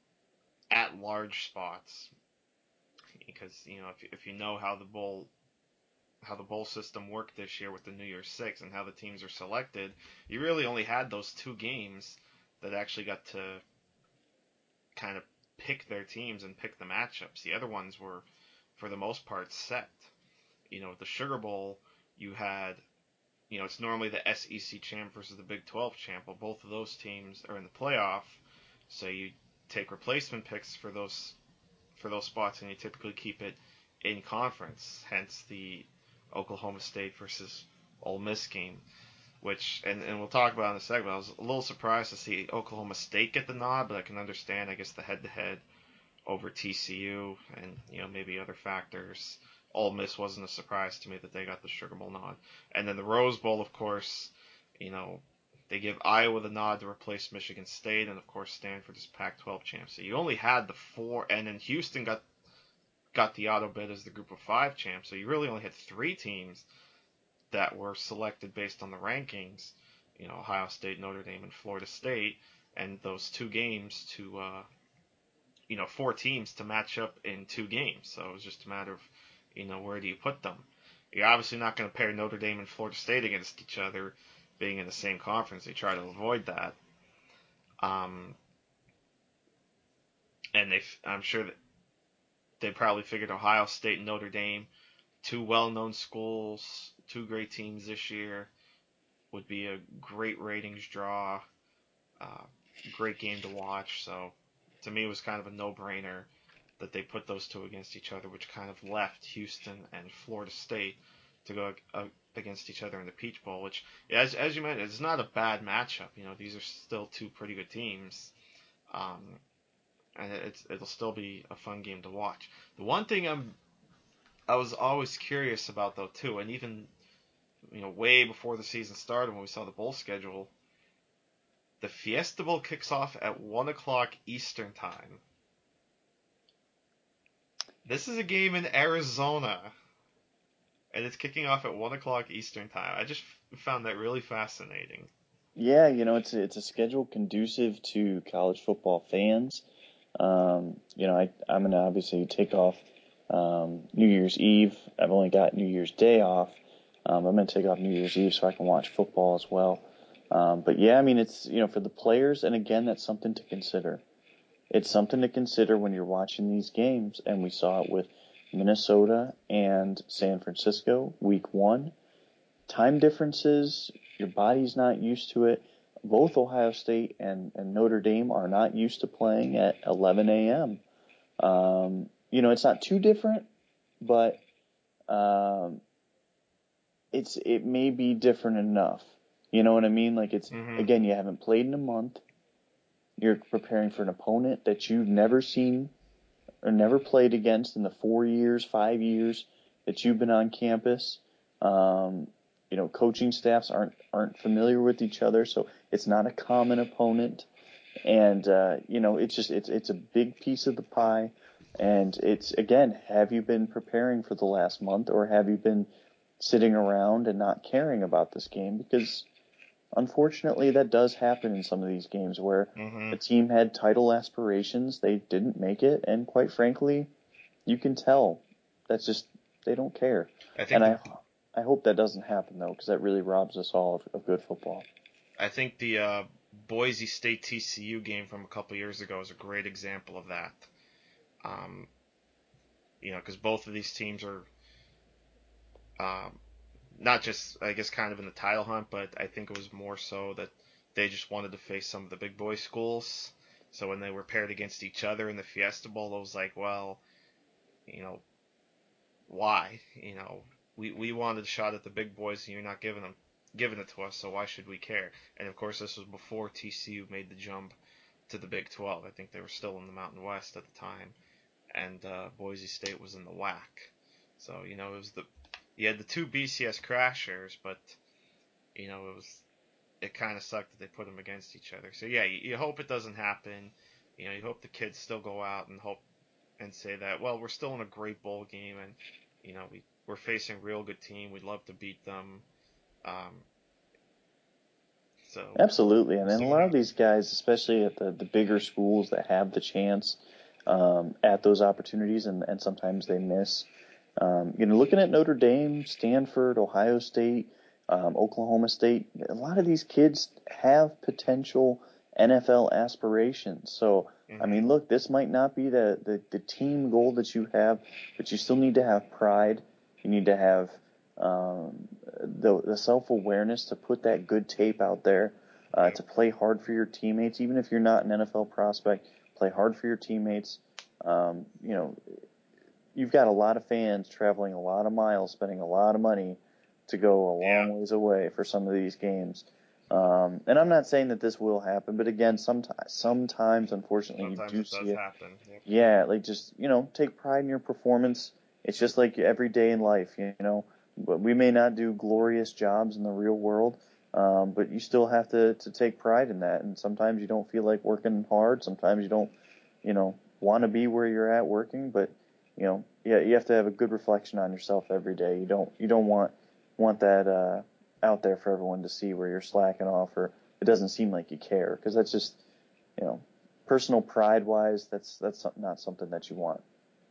at-large spots because you know if if you know how the bowl how the bowl system worked this year with the New Year's Six and how the teams are selected, you really only had those two games that actually got to kind of pick their teams and pick the matchups. The other ones were, for the most part, set. You know, the Sugar Bowl, you had you know, it's normally the S E C champ versus the Big twelve champ. Well, both of those teams are in the playoff, so you take replacement picks for those for those spots, and you typically keep it in conference. Hence the Oklahoma State versus Ole Miss game, which and, and we'll talk about in a second. I was a little surprised to see Oklahoma State get the nod, but I can understand. I guess the head-to-head over T C U and you know maybe other factors. Ole Miss wasn't a surprise to me that they got the Sugar Bowl nod, and then the Rose Bowl, of course, you know they give Iowa the nod to replace Michigan State, and of course Stanford is Pac twelve champs. So you only had the four, and then Houston got got the auto bid as the Group of Five champs. So you really only had three teams that were selected based on the rankings. You know Ohio State, Notre Dame, and Florida State, and those two games to uh, you know, four teams to match up in two games. So it was just a matter of, you know, where do you put them? You're obviously not going to pair Notre Dame and Florida State against each other, being in the same conference. They try to avoid that. Um, and they, I'm sure that they probably figured Ohio State and Notre Dame, two well-known schools, two great teams this year, would be a great ratings draw, uh, great game to watch. So to me, it was kind of a no-brainer that they put those two against each other, which kind of left Houston and Florida State to go uh, against each other in the Peach Bowl. Which, as as you mentioned, it's not a bad matchup. You know, these are still two pretty good teams, um, and it's it'll still be a fun game to watch. The one thing I'm I was always curious about though too, and even you know way before the season started when we saw the bowl schedule, the Fiesta Bowl kicks off at one o'clock Eastern time. This is a game in Arizona, and it's kicking off at one o'clock Eastern time. I just found that really fascinating. Yeah, you know, it's a, it's a schedule conducive to college football fans. Um, you know, I, I'm going to obviously take off um, New Year's Eve. I've only got New Year's Day off. Um, I'm going to take off New Year's Eve so I can watch football as well. Um, but yeah, I mean, it's, you know, for the players, and again, that's something to consider. It's something to consider when you're watching these games, and we saw it with Minnesota and San Francisco week one. Time differences, your body's not used to it. Both Ohio State and, and Notre Dame are not used to playing at eleven a.m. Um, you know, it's not too different, but um, it's it may be different enough. You know what I mean? Like it's Mm-hmm. again, you haven't played in a month. You're preparing for an opponent that you've never seen or never played against in the four years, five years that you've been on campus. Um, you know, coaching staffs aren't aren't familiar with each other, so it's not a common opponent. And uh, you know, it's just it's it's a big piece of the pie. And it's again, have you been preparing for the last month, or have you been sitting around and not caring about this game? Because unfortunately, that does happen in some of these games where Mm-hmm. the team had title aspirations, they didn't make it, and quite frankly, you can tell that's just they don't care. I think And the I I hope that doesn't happen though, because that really robs us all of, of good football. I think the uh, Boise State T C U game from a couple years ago is a great example of that. Um, you know, because both of these teams are um, not just, I guess, kind of in the title hunt, but I think it was more so that they just wanted to face some of the big boy schools. So when they were paired against each other in the Fiesta Bowl, it was like, well, you know, why? You know, we we wanted a shot at the big boys, and you're not giving them giving it to us, so why should we care? And of course, this was before T C U made the jump to the Big twelve. I think they were still in the Mountain West at the time, and uh, Boise State was in the W A C. So you know, it was the you had the two B C S crashers, but you know, it was it kind of sucked that they put them against each other. So yeah, you, you hope it doesn't happen. You know, you hope the kids still go out and hope and say that, well, we're still in a great bowl game, and you know, we we're facing a real good team. We'd love to beat them. Um, so Absolutely, and we'll then see a what lot of these happens. guys, especially at the, the bigger schools that have the chance um, at those opportunities, and, and sometimes they miss. Um, you know, looking at Notre Dame, Stanford, Ohio State, um, Oklahoma State, a lot of these kids have potential N F L aspirations. So, I Mm-hmm. mean, look, this might not be the, the, the team goal that you have, but you still need to have pride. You need to have um, the, the self awareness to put that good tape out there, uh, Yep. to play hard for your teammates, even if you're not an N F L prospect. Play hard for your teammates. Um, you know, you've got a lot of fans traveling a lot of miles, spending a lot of money to go a Yeah. long ways away for some of these games. Um, and I'm not saying that this will happen, but again, sometimes, sometimes, unfortunately, you Sometimes do it see does it. happen. Yep. Yeah, like just, you know, take pride in your performance. It's just like every day in life, you know. But we may not do glorious jobs in the real world, um, but you still have to, to take pride in that. And sometimes you don't feel like working hard. Sometimes you don't, you know, want to be where you're at working. But, you know, yeah, you have to have a good reflection on yourself every day. You don't you don't want want that uh, out there for everyone to see where you're slacking off or it doesn't seem like you care because that's just, you know, personal pride wise, that's that's not something that you want.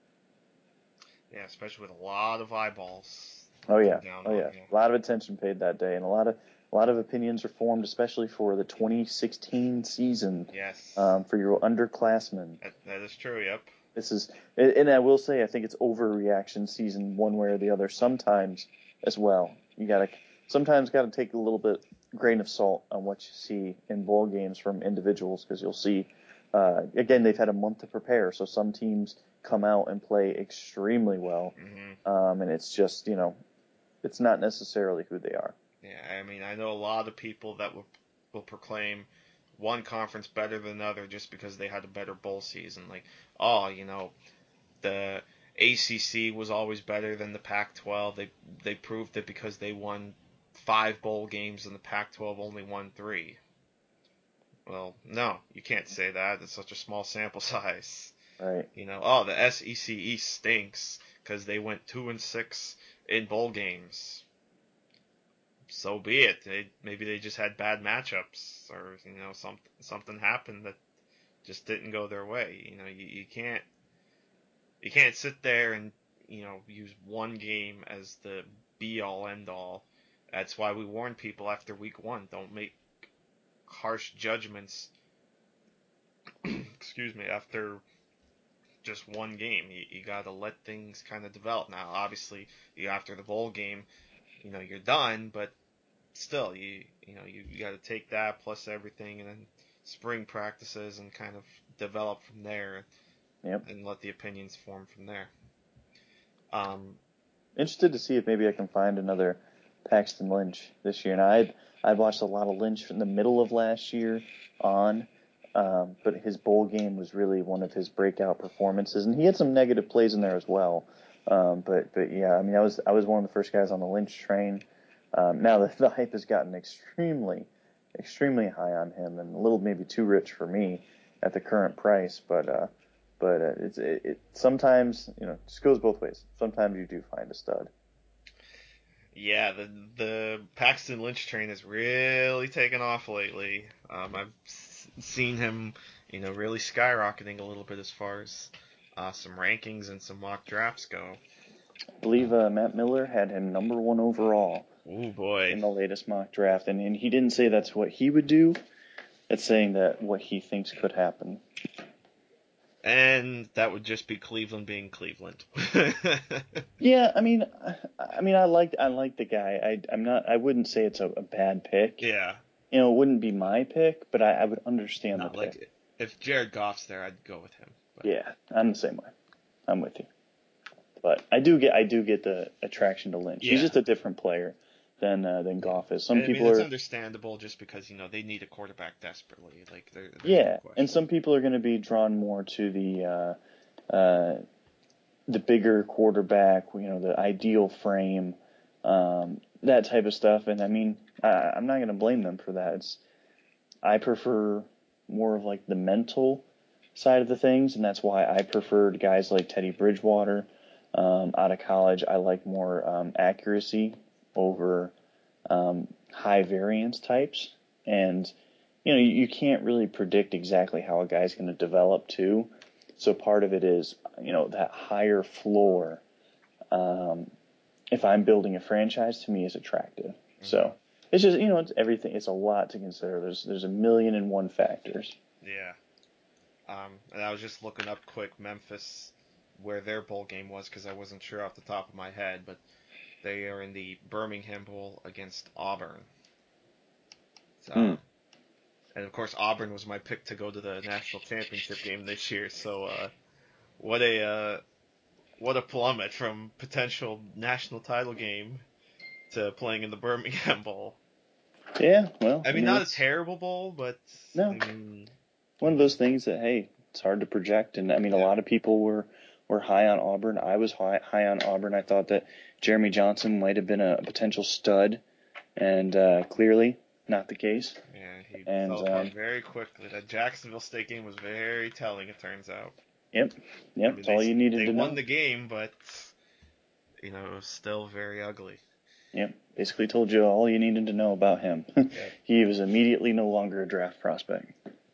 Yeah, especially with a lot of eyeballs Oh looking yeah, down oh on yeah, you. a lot of attention paid that day, and a lot of a lot of opinions are formed, especially for the twenty sixteen season, Yes, um, for your underclassmen. that, that is true. Yep. This is, and I will say, I think it's overreaction season one way or the other sometimes as well. You gotta sometimes gotta take a little bit grain of salt on what you see in bowl games from individuals because you'll see, uh, again, they've had a month to prepare, so some teams come out and play extremely well, Mm-hmm. um, and it's just you know, it's not necessarily who they are. Yeah, I mean, I know a lot of people that will will proclaim one conference better than another just because they had a better bowl season. Like, oh, you know, the A C C was always better than the Pac twelve. They they proved it because they won five bowl games and the Pac twelve only won three. Well, no, you can't say that. It's such a small sample size. Right. You know, oh, the S E C East stinks because they went two and six in bowl games. So be it. They, maybe they just had bad matchups, or you know, something something happened that just didn't go their way. You know, you, you can't you can't sit there and you know use one game as the be all end all. That's why we warn people after week one: don't make harsh judgments. excuse me, after just one game. You, you got to let things kind of develop. Now, obviously, you after the bowl game, you know you're done, but still, you you know you, you got to take that plus everything, and then spring practices and kind of develop from there, Yep. and let the opinions form from there. Um, Interested to see if maybe I can find another Paxton Lynch this year. And I I watched a lot of Lynch from the middle of last year on. Um, but his bowl game was really one of his breakout performances, and he had some negative plays in there as well. Um, but but yeah, I mean, I was I was one of the first guys on the Lynch train. Um, now the, the hype has gotten extremely, extremely high on him, and a little maybe too rich for me at the current price. But uh, but uh, it's it, it sometimes you know it just goes both ways. Sometimes you do find a stud. yeah, the the Paxton Lynch train has really taken off lately. Um, I've seen him, you know, really skyrocketing a little bit as far as uh, some rankings and some mock drafts go. I believe uh, Matt Miller had him number one overall Oh boy! in the latest mock draft, and, and he didn't say that's what he would do. It's saying that what he thinks could happen. And that would just be Cleveland being Cleveland. Yeah, I mean, I mean, I like I like the guy. I I'm not. I wouldn't say it's a, a bad pick. Yeah. You know, it wouldn't be my pick, but I, I would understand No, the pick. like if Jared Goff's there, I'd go with him. But. Yeah, I'm the same way. I'm with you. But I do get I do get the attraction to Lynch. Yeah. He's just a different player than uh, than Goff is. Some and, people I mean, it's are understandable just because you know they need a quarterback desperately. Like there, yeah, no and some people are going to be drawn more to the uh, uh, the bigger quarterback. You know, the ideal frame, um, that type of stuff. And I mean, I, I'm not going to blame them for that. It's I prefer more of like the mental side of the things, and that's why I preferred guys like Teddy Bridgewater um, out of college. I like more um, accuracy over um, high variance types, and you know you, you can't really predict exactly how a guy's going to develop too. So part of it is you know that higher floor. Um, if I'm building a franchise, to me is attractive. Mm-hmm. So it's just you know it's everything. It's a lot to consider. There's there's a million and one factors. Yeah. Um, and I was just looking up quick Memphis where their bowl game was because I wasn't sure off the top of my head, but they are in the Birmingham Bowl against Auburn. So, Mm. And of course, Auburn was my pick to go to the national championship game this year. So, uh, what a uh, what a plummet from potential national title game to playing in the Birmingham Bowl. Yeah, well, I mean, I mean not a terrible bowl, but no, I mean, one of those things that hey, it's hard to project. And I mean, yeah. a lot of people were were high on Auburn. I was high high on Auburn. I thought that Jeremy Johnson might have been a potential stud, and uh, clearly not the case. Yeah, he and, fell apart um, very quickly. That Jacksonville State game was very telling. It turns out. Yep, yep. I mean, that's they, all you needed they to know. They won the game, but you know it was still very ugly. Yep, basically told you all you needed to know about him. Yep. He was immediately no longer a draft prospect.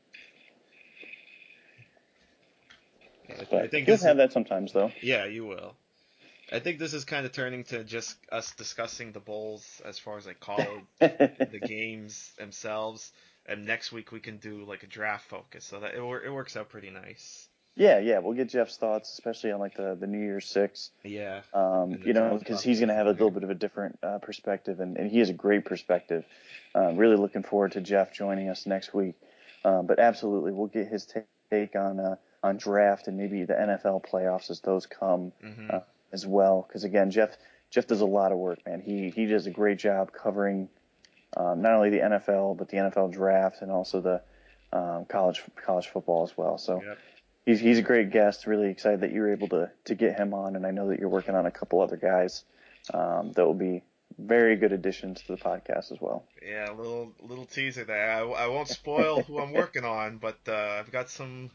Yeah, but I think you'll this have is, that sometimes, though. Yeah, you will. I think this is kind of turning to just us discussing the bowls as far as like college, the games themselves, and next week we can do like a draft focus, so that it, it works out pretty nice. Yeah, yeah, we'll get Jeff's thoughts, especially on like the, the New Year's Six. Yeah. Um, you know, because he's going to have a little bit of a different uh, perspective, and, and he has a great perspective. Uh, really looking forward to Jeff joining us next week. Um, but absolutely, we'll get his t- take on uh, on draft and maybe the N F L playoffs as those come mm-hmm. uh, as well. Because again, Jeff Jeff does a lot of work, man. He he does a great job covering um, not only the N F L but the N F L draft and also the um, college college football as well. So. Yep. he's he's a great guest. Really excited that you were able to to get him on, and I know that you're working on a couple other guys um, that will be very good additions to the podcast as well. Yeah, a little little teaser there. I, I won't spoil who I'm working on, but uh, I've got some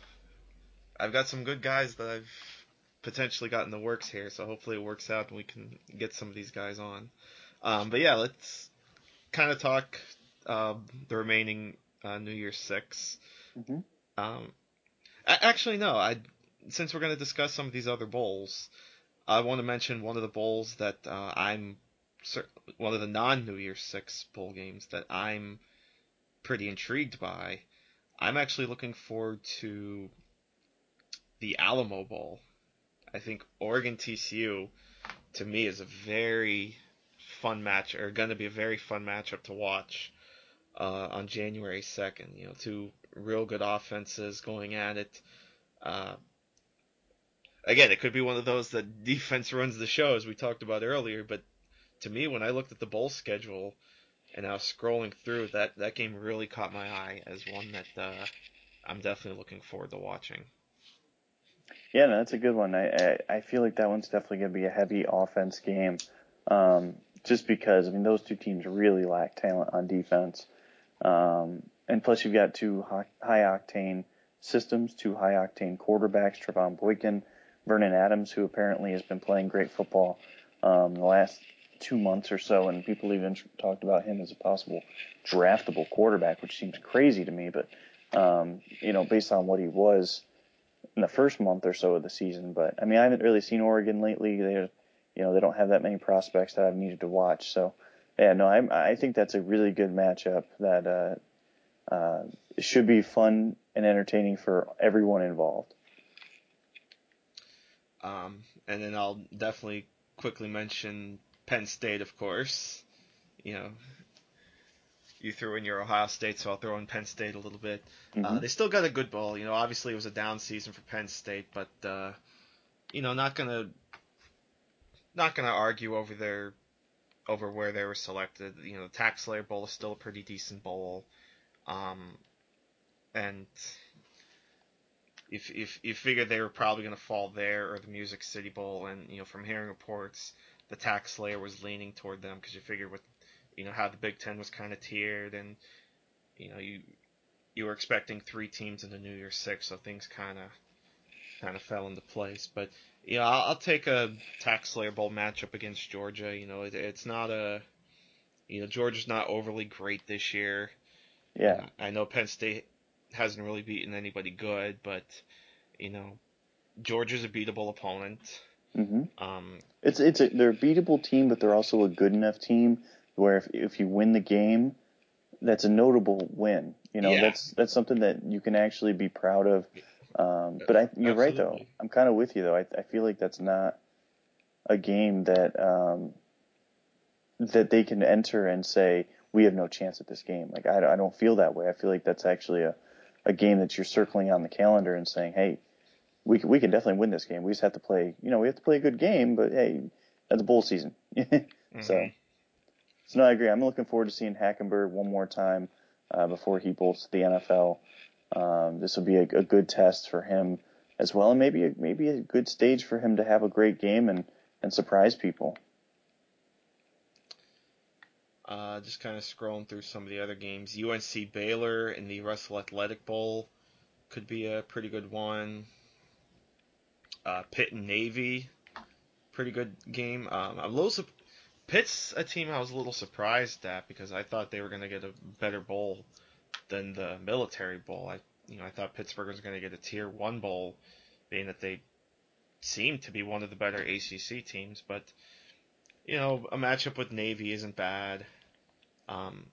I've got some good guys that I've potentially got in the works here. So hopefully it works out and we can get some of these guys on. Um, but yeah, let's kind of talk uh, the remaining uh, New Year's Six. hmm Um, actually, no. I since we're going to discuss some of these other bowls, I want to mention one of the bowls that uh, I'm one of the non New Year's Six bowl games that I'm pretty intrigued by. I'm actually looking forward to the Alamo Bowl. I think Oregon T C U to me is a very fun match, or going to be a very fun matchup to watch uh, on January second. You know, two real good offenses going at it. Uh, again, it could be one of those that defense runs the show, as we talked about earlier. But to me, when I looked at the bowl schedule and I was scrolling through, that that game really caught my eye as one that uh, I'm definitely looking forward to watching. Yeah, no, that's a good one. I, I I feel like that one's definitely going to be a heavy offense game, um, just because I mean those two teams really lack talent on defense, um, and plus you've got two high, high octane systems, two high octane quarterbacks, Trevon Boykin, Vernon Adams, who apparently has been playing great football um, the last two months or so, and people even talked about him as a possible draftable quarterback, which seems crazy to me, but um, you know based on what he was in the first month or so of the season. But I mean, I haven't really seen Oregon lately. They, you know, they don't have that many prospects that I've needed to watch. So, yeah, no, I I think that's a really good matchup that uh, uh, should be fun and entertaining for everyone involved. Um, and then I'll definitely quickly mention Penn State, of course. You know, you threw in your Ohio State, so I'll throw in Penn State a little bit. Uh, hmm they still got a good bowl. You know, obviously it was a down season for Penn State, but uh, you know, not gonna not gonna argue over their over where they were selected. You know, the Tax Slayer Bowl is still a pretty decent bowl. Um, and if if you figure they were probably going to fall there or the Music City Bowl, and you know from hearing reports, the Tax Slayer was leaning toward them because you figure with you know how the Big Ten was kind of tiered, and you know you you were expecting three teams in the New Year's Six, so things kind of kind of fell into place. But you know I'll, I'll take a Tax Slayer Bowl matchup against Georgia. You know it, it's not a you know Georgia's not overly great this year. Yeah. Uh, I know Penn State hasn't really beaten anybody good, but you know Georgia's a beatable opponent. hmm Um, It's it's a, they're a beatable team, but they're also a good enough team where if if you win the game, that's a notable win. You know, yeah, that's that's something that you can actually be proud of. Um, but I, you're right though. absolutely. I'm kind of with you though. I, I feel like that's not a game that um, that they can enter and say we have no chance at this game. Like I, I don't feel that way. I feel like that's actually a, a game that you're circling on the calendar and saying, hey, we can, we can definitely win this game. We just have to play. You know, we have to play a good game. But hey, that's bowl season. Hmm. so so no, I agree. I'm looking forward to seeing Hackenberg one more time uh, before he bolts to the N F L. Um, this will be a, a good test for him as well, and maybe a, maybe a good stage for him to have a great game and, and surprise people. Uh, just kind of scrolling through some of the other games. U N C Baylor in the Russell Athletic Bowl could be a pretty good one. Uh, Pitt and Navy, pretty good game. Um, I'm a little su- Pitt's a team I was a little surprised at because I thought they were going to get a better bowl than the Military Bowl. I you know I thought Pittsburgh was going to get a Tier One bowl, being that they seem to be one of the better A C C teams. But you know a matchup with Navy isn't bad. Um,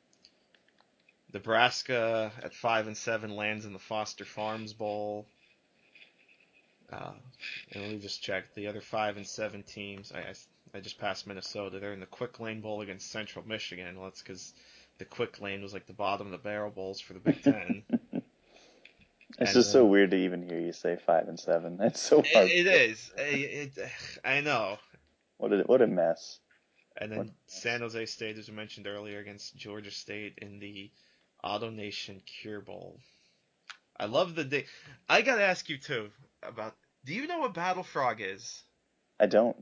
Nebraska at five and seven lands in the Foster Farms Bowl. Uh, and let me just check the other five and seven teams. I, I, I just passed Minnesota. They're in the Quick Lane Bowl against Central Michigan. Well, that's because the Quick Lane was like the bottom of the barrel bowls for the Big Ten. It's And just so then weird to even hear you say five and seven. That's so hard. it, it is. It, it, I know. What a what a mess. And What then a San mess. Jose State, as we mentioned earlier, against Georgia State in the Auto Nation Cure Bowl. I love the day. I gotta ask you too about. Do you know what Battle Frog is? I don't.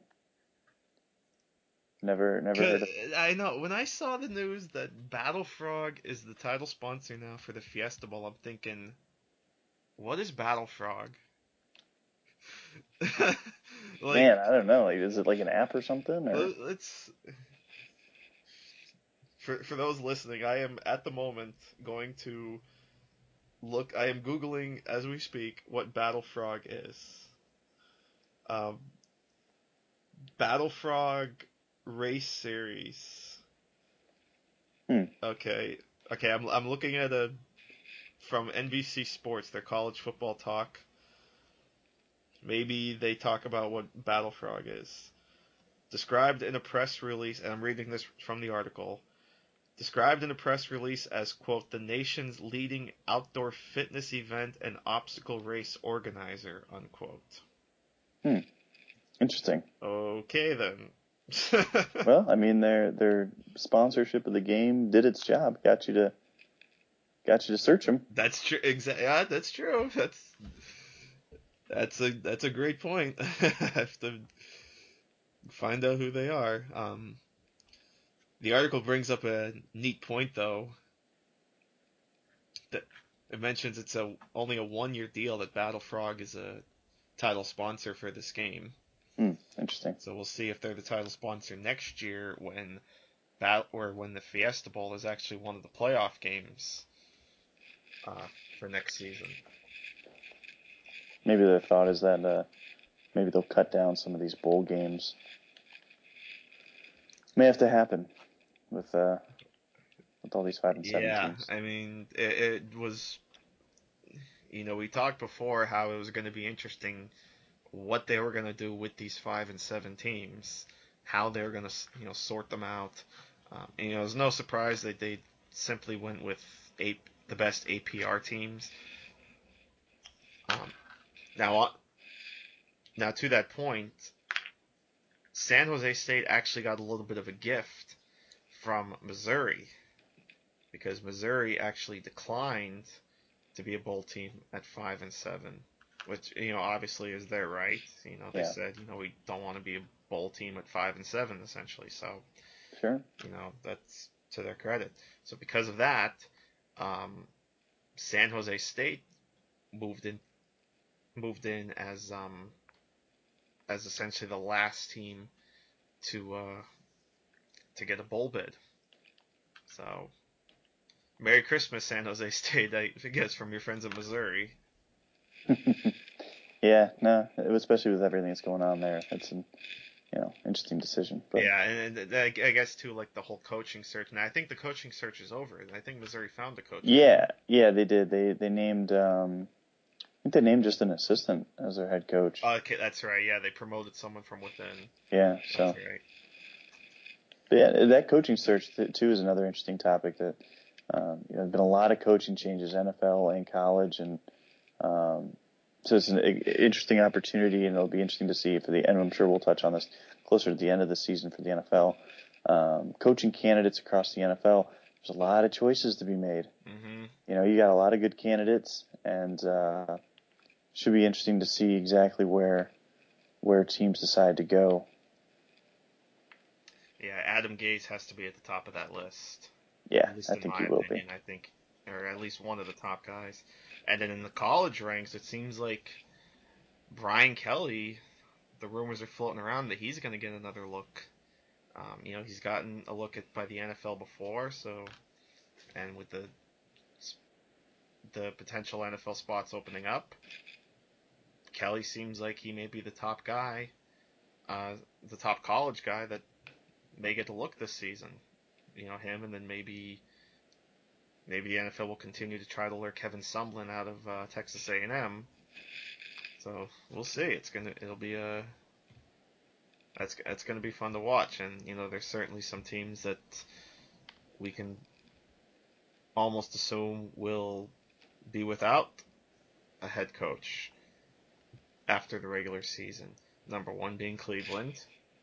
Never, never 'Cause heard of. I know when I saw the news that Battle Frog is the title sponsor now for the Fiesta Bowl, I'm thinking, what is Battle Frog? Like, Man, I don't know. Like, is it like an app or something? Or let's for for those listening, I am at the moment going to look. I am googling as we speak what Battle Frog is. Um, Battle Frog race series. hmm, Okay, okay. I'm I'm looking at a from N B C Sports, their college football talk. Maybe they talk about what Battle Frog is. Described in a press release, and I'm reading this from the article. Described in a press release as, quote, the nation's leading outdoor fitness event and obstacle race organizer, unquote. hmm, interesting. Okay, then. Well, I mean, their their sponsorship of the game did its job. Got you to got you to search them. That's true. Exactly. Yeah, that's true. That's that's a that's a great point. I have to find out who they are. Um, the article brings up a neat point, though. That it mentions it's a only a one year deal that Battle Frog is a title sponsor for this game. Hmm, interesting. So we'll see if they're the title sponsor next year when bat or when the Fiesta Bowl is actually one of the playoff games uh, for next season. Maybe the thought is that uh, maybe they'll cut down some of these bowl games. May have to happen with uh, with all these five and seven Yeah, teams. I mean it, it was. You know, we talked before how it was going to be interesting what they were going to do with these five and seven teams, how they were going to you know sort them out. Um, and, you know, it was no surprise that they simply went with eight, the best A P R teams. Um, now, now to that point, San Jose State actually got a little bit of a gift from Missouri because Missouri actually declined to be a bowl team at five and seven, which you know obviously is their right. You know they Yeah, said you know we don't want to be a bowl team at five and seven essentially. So sure. you know that's to their credit. So because of that, um, San Jose State moved in moved in as um, as essentially the last team to uh, to get a bowl bid. So Merry Christmas, San Jose State. I guess from your friends in Missouri. Yeah, no, especially with everything that's going on there, it's an you know interesting decision. But Yeah, and, and I guess too, like the whole coaching search. And I think the coaching search is over. I think Missouri found the coach. yeah, yeah, they did. They they named um, I think they named just an assistant as their head coach. Oh, okay, that's right. Yeah, they promoted someone from within. Yeah, That's so right. but yeah, that coaching search too is another interesting topic. That um, you know, there's been a lot of coaching changes, N F L and college, and um, so it's an interesting opportunity, and it'll be interesting to see for the. And I'm sure we'll touch on this closer to the end of the season for the N F L. Um, coaching candidates across the N F L. There's a lot of choices to be made. Mm-hmm. You know, you got a lot of good candidates, and uh, should be interesting to see exactly where where teams decide to go. Yeah, Adam Gase has to be at the top of that list, Yeah, at least I in think my he will be. opinion. I think, or at least one of the top guys. And then in the college ranks, it seems like Brian Kelly. The rumors are floating around that he's going to get another look. Um, you know, he's gotten a look at by the N F L before, so and with the the potential N F L spots opening up, Kelly seems like he may be the top guy, uh, the top college guy that may get to look this season. You know, him, and then maybe maybe the N F L will continue to try to lure Kevin Sumlin out of uh, Texas A and M. So we'll see. It's gonna it'll be a that's that's gonna be fun to watch, and you know, there's certainly some teams that we can almost assume will be without a head coach after the regular season. Number one being Cleveland.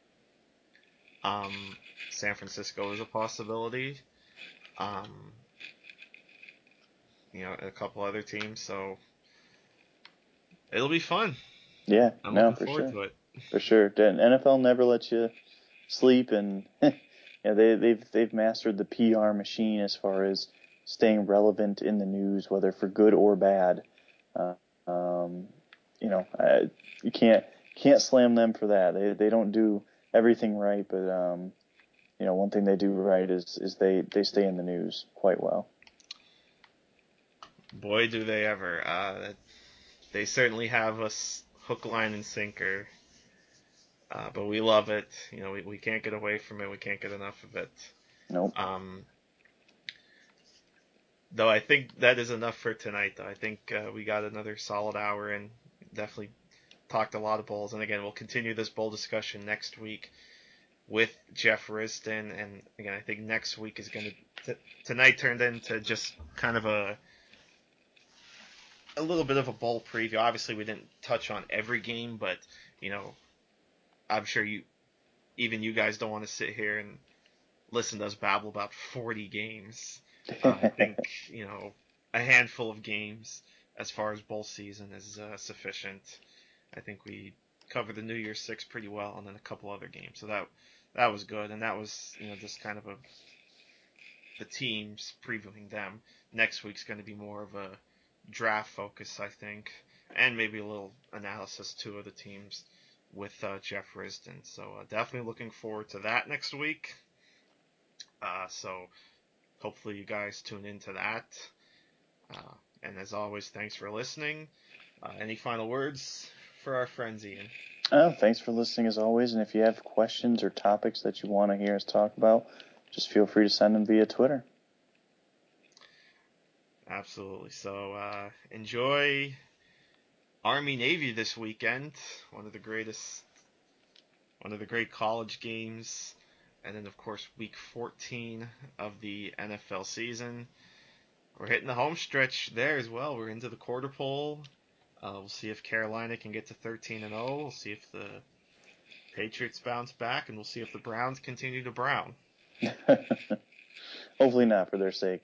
Um, San Francisco is a possibility. Um, you know, a couple other teams. So it'll be fun. Yeah, I'm no, looking for forward sure, to it. for sure. The N F L never lets you sleep, and yeah, they they've they've mastered the P R machine as far as staying relevant in the news, whether for good or bad. Uh, um, you know, I, you can't can't slam them for that. They they don't do everything right, but um, you know, one thing they do right is is they they stay in the news quite well. Boy, do they ever! Uh, they certainly have us hook, line, and sinker. Uh, but we love it. You know, we, we can't get away from it. We can't get enough of it. Nope. Um, though I think that is enough for tonight. Though I think uh, we got another solid hour and definitely talked a lot of bowls. And again, we'll continue this bowl discussion next week with Jeff Risdon. And again, I think next week is going to tonight turned into just kind of a a little bit of a bowl preview. Obviously, we didn't touch on every game, but you know, I'm sure you even you guys don't want to sit here and listen to us babble about forty games. Uh, I think you know a handful of games as far as bowl season is uh, sufficient. I think we covered the New Year's Six pretty well, and then a couple other games. So that that was good, and that was you know just kind of a the teams previewing them. Next week's going to be more of a draft focus, I think, and maybe a little analysis too of the teams with uh, Jeff Risdon. So uh, definitely looking forward to that next week. Uh, so hopefully you guys tune into that. Uh, and as always, thanks for listening. Uh, any final words for our friends, Ian? Oh, thanks for listening as always. And if you have questions or topics that you want to hear us talk about, just feel free to send them via Twitter. Absolutely. So uh, enjoy Army Navy this weekend. One of the greatest, one of the great college games. And then, of course, week fourteen of the N F L season. We're hitting the home stretch there as well. We're into the quarter pole. Uh, we'll see if Carolina can get to thirteen and oh. We'll see if the Patriots bounce back, and we'll see if the Browns continue to brown. Hopefully not, for their sake.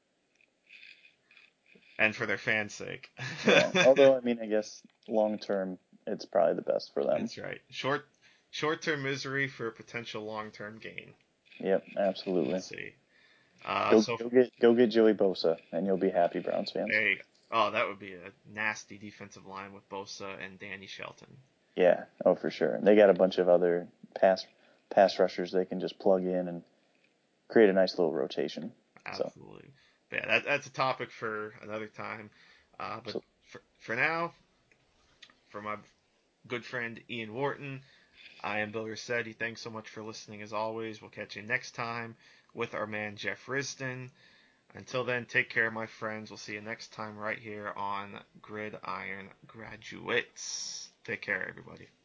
And for their fans' sake. Yeah. Although, I mean, I guess long term, it's probably the best for them. That's right. Short, short-term misery for a potential long-term gain. Yep, absolutely. Let's see. Uh, go, so go get go get Joey Bosa, and you'll be happy, Browns fans. there you go. Oh, that would be a nasty defensive line with Bosa and Danny Shelton. Yeah, oh for sure. They got a bunch of other pass pass rushers they can just plug in and create a nice little rotation. Absolutely. So. Yeah, that, that's a topic for another time. Uh, but so, for, for now, for my good friend Ian Wharton, I am Bill Rossetti. Thanks so much for listening as always. We'll catch you next time with our man Jeff Risdon. Until then, take care, my friends. We'll see you next time right here on Gridiron Graduates. Take care, everybody.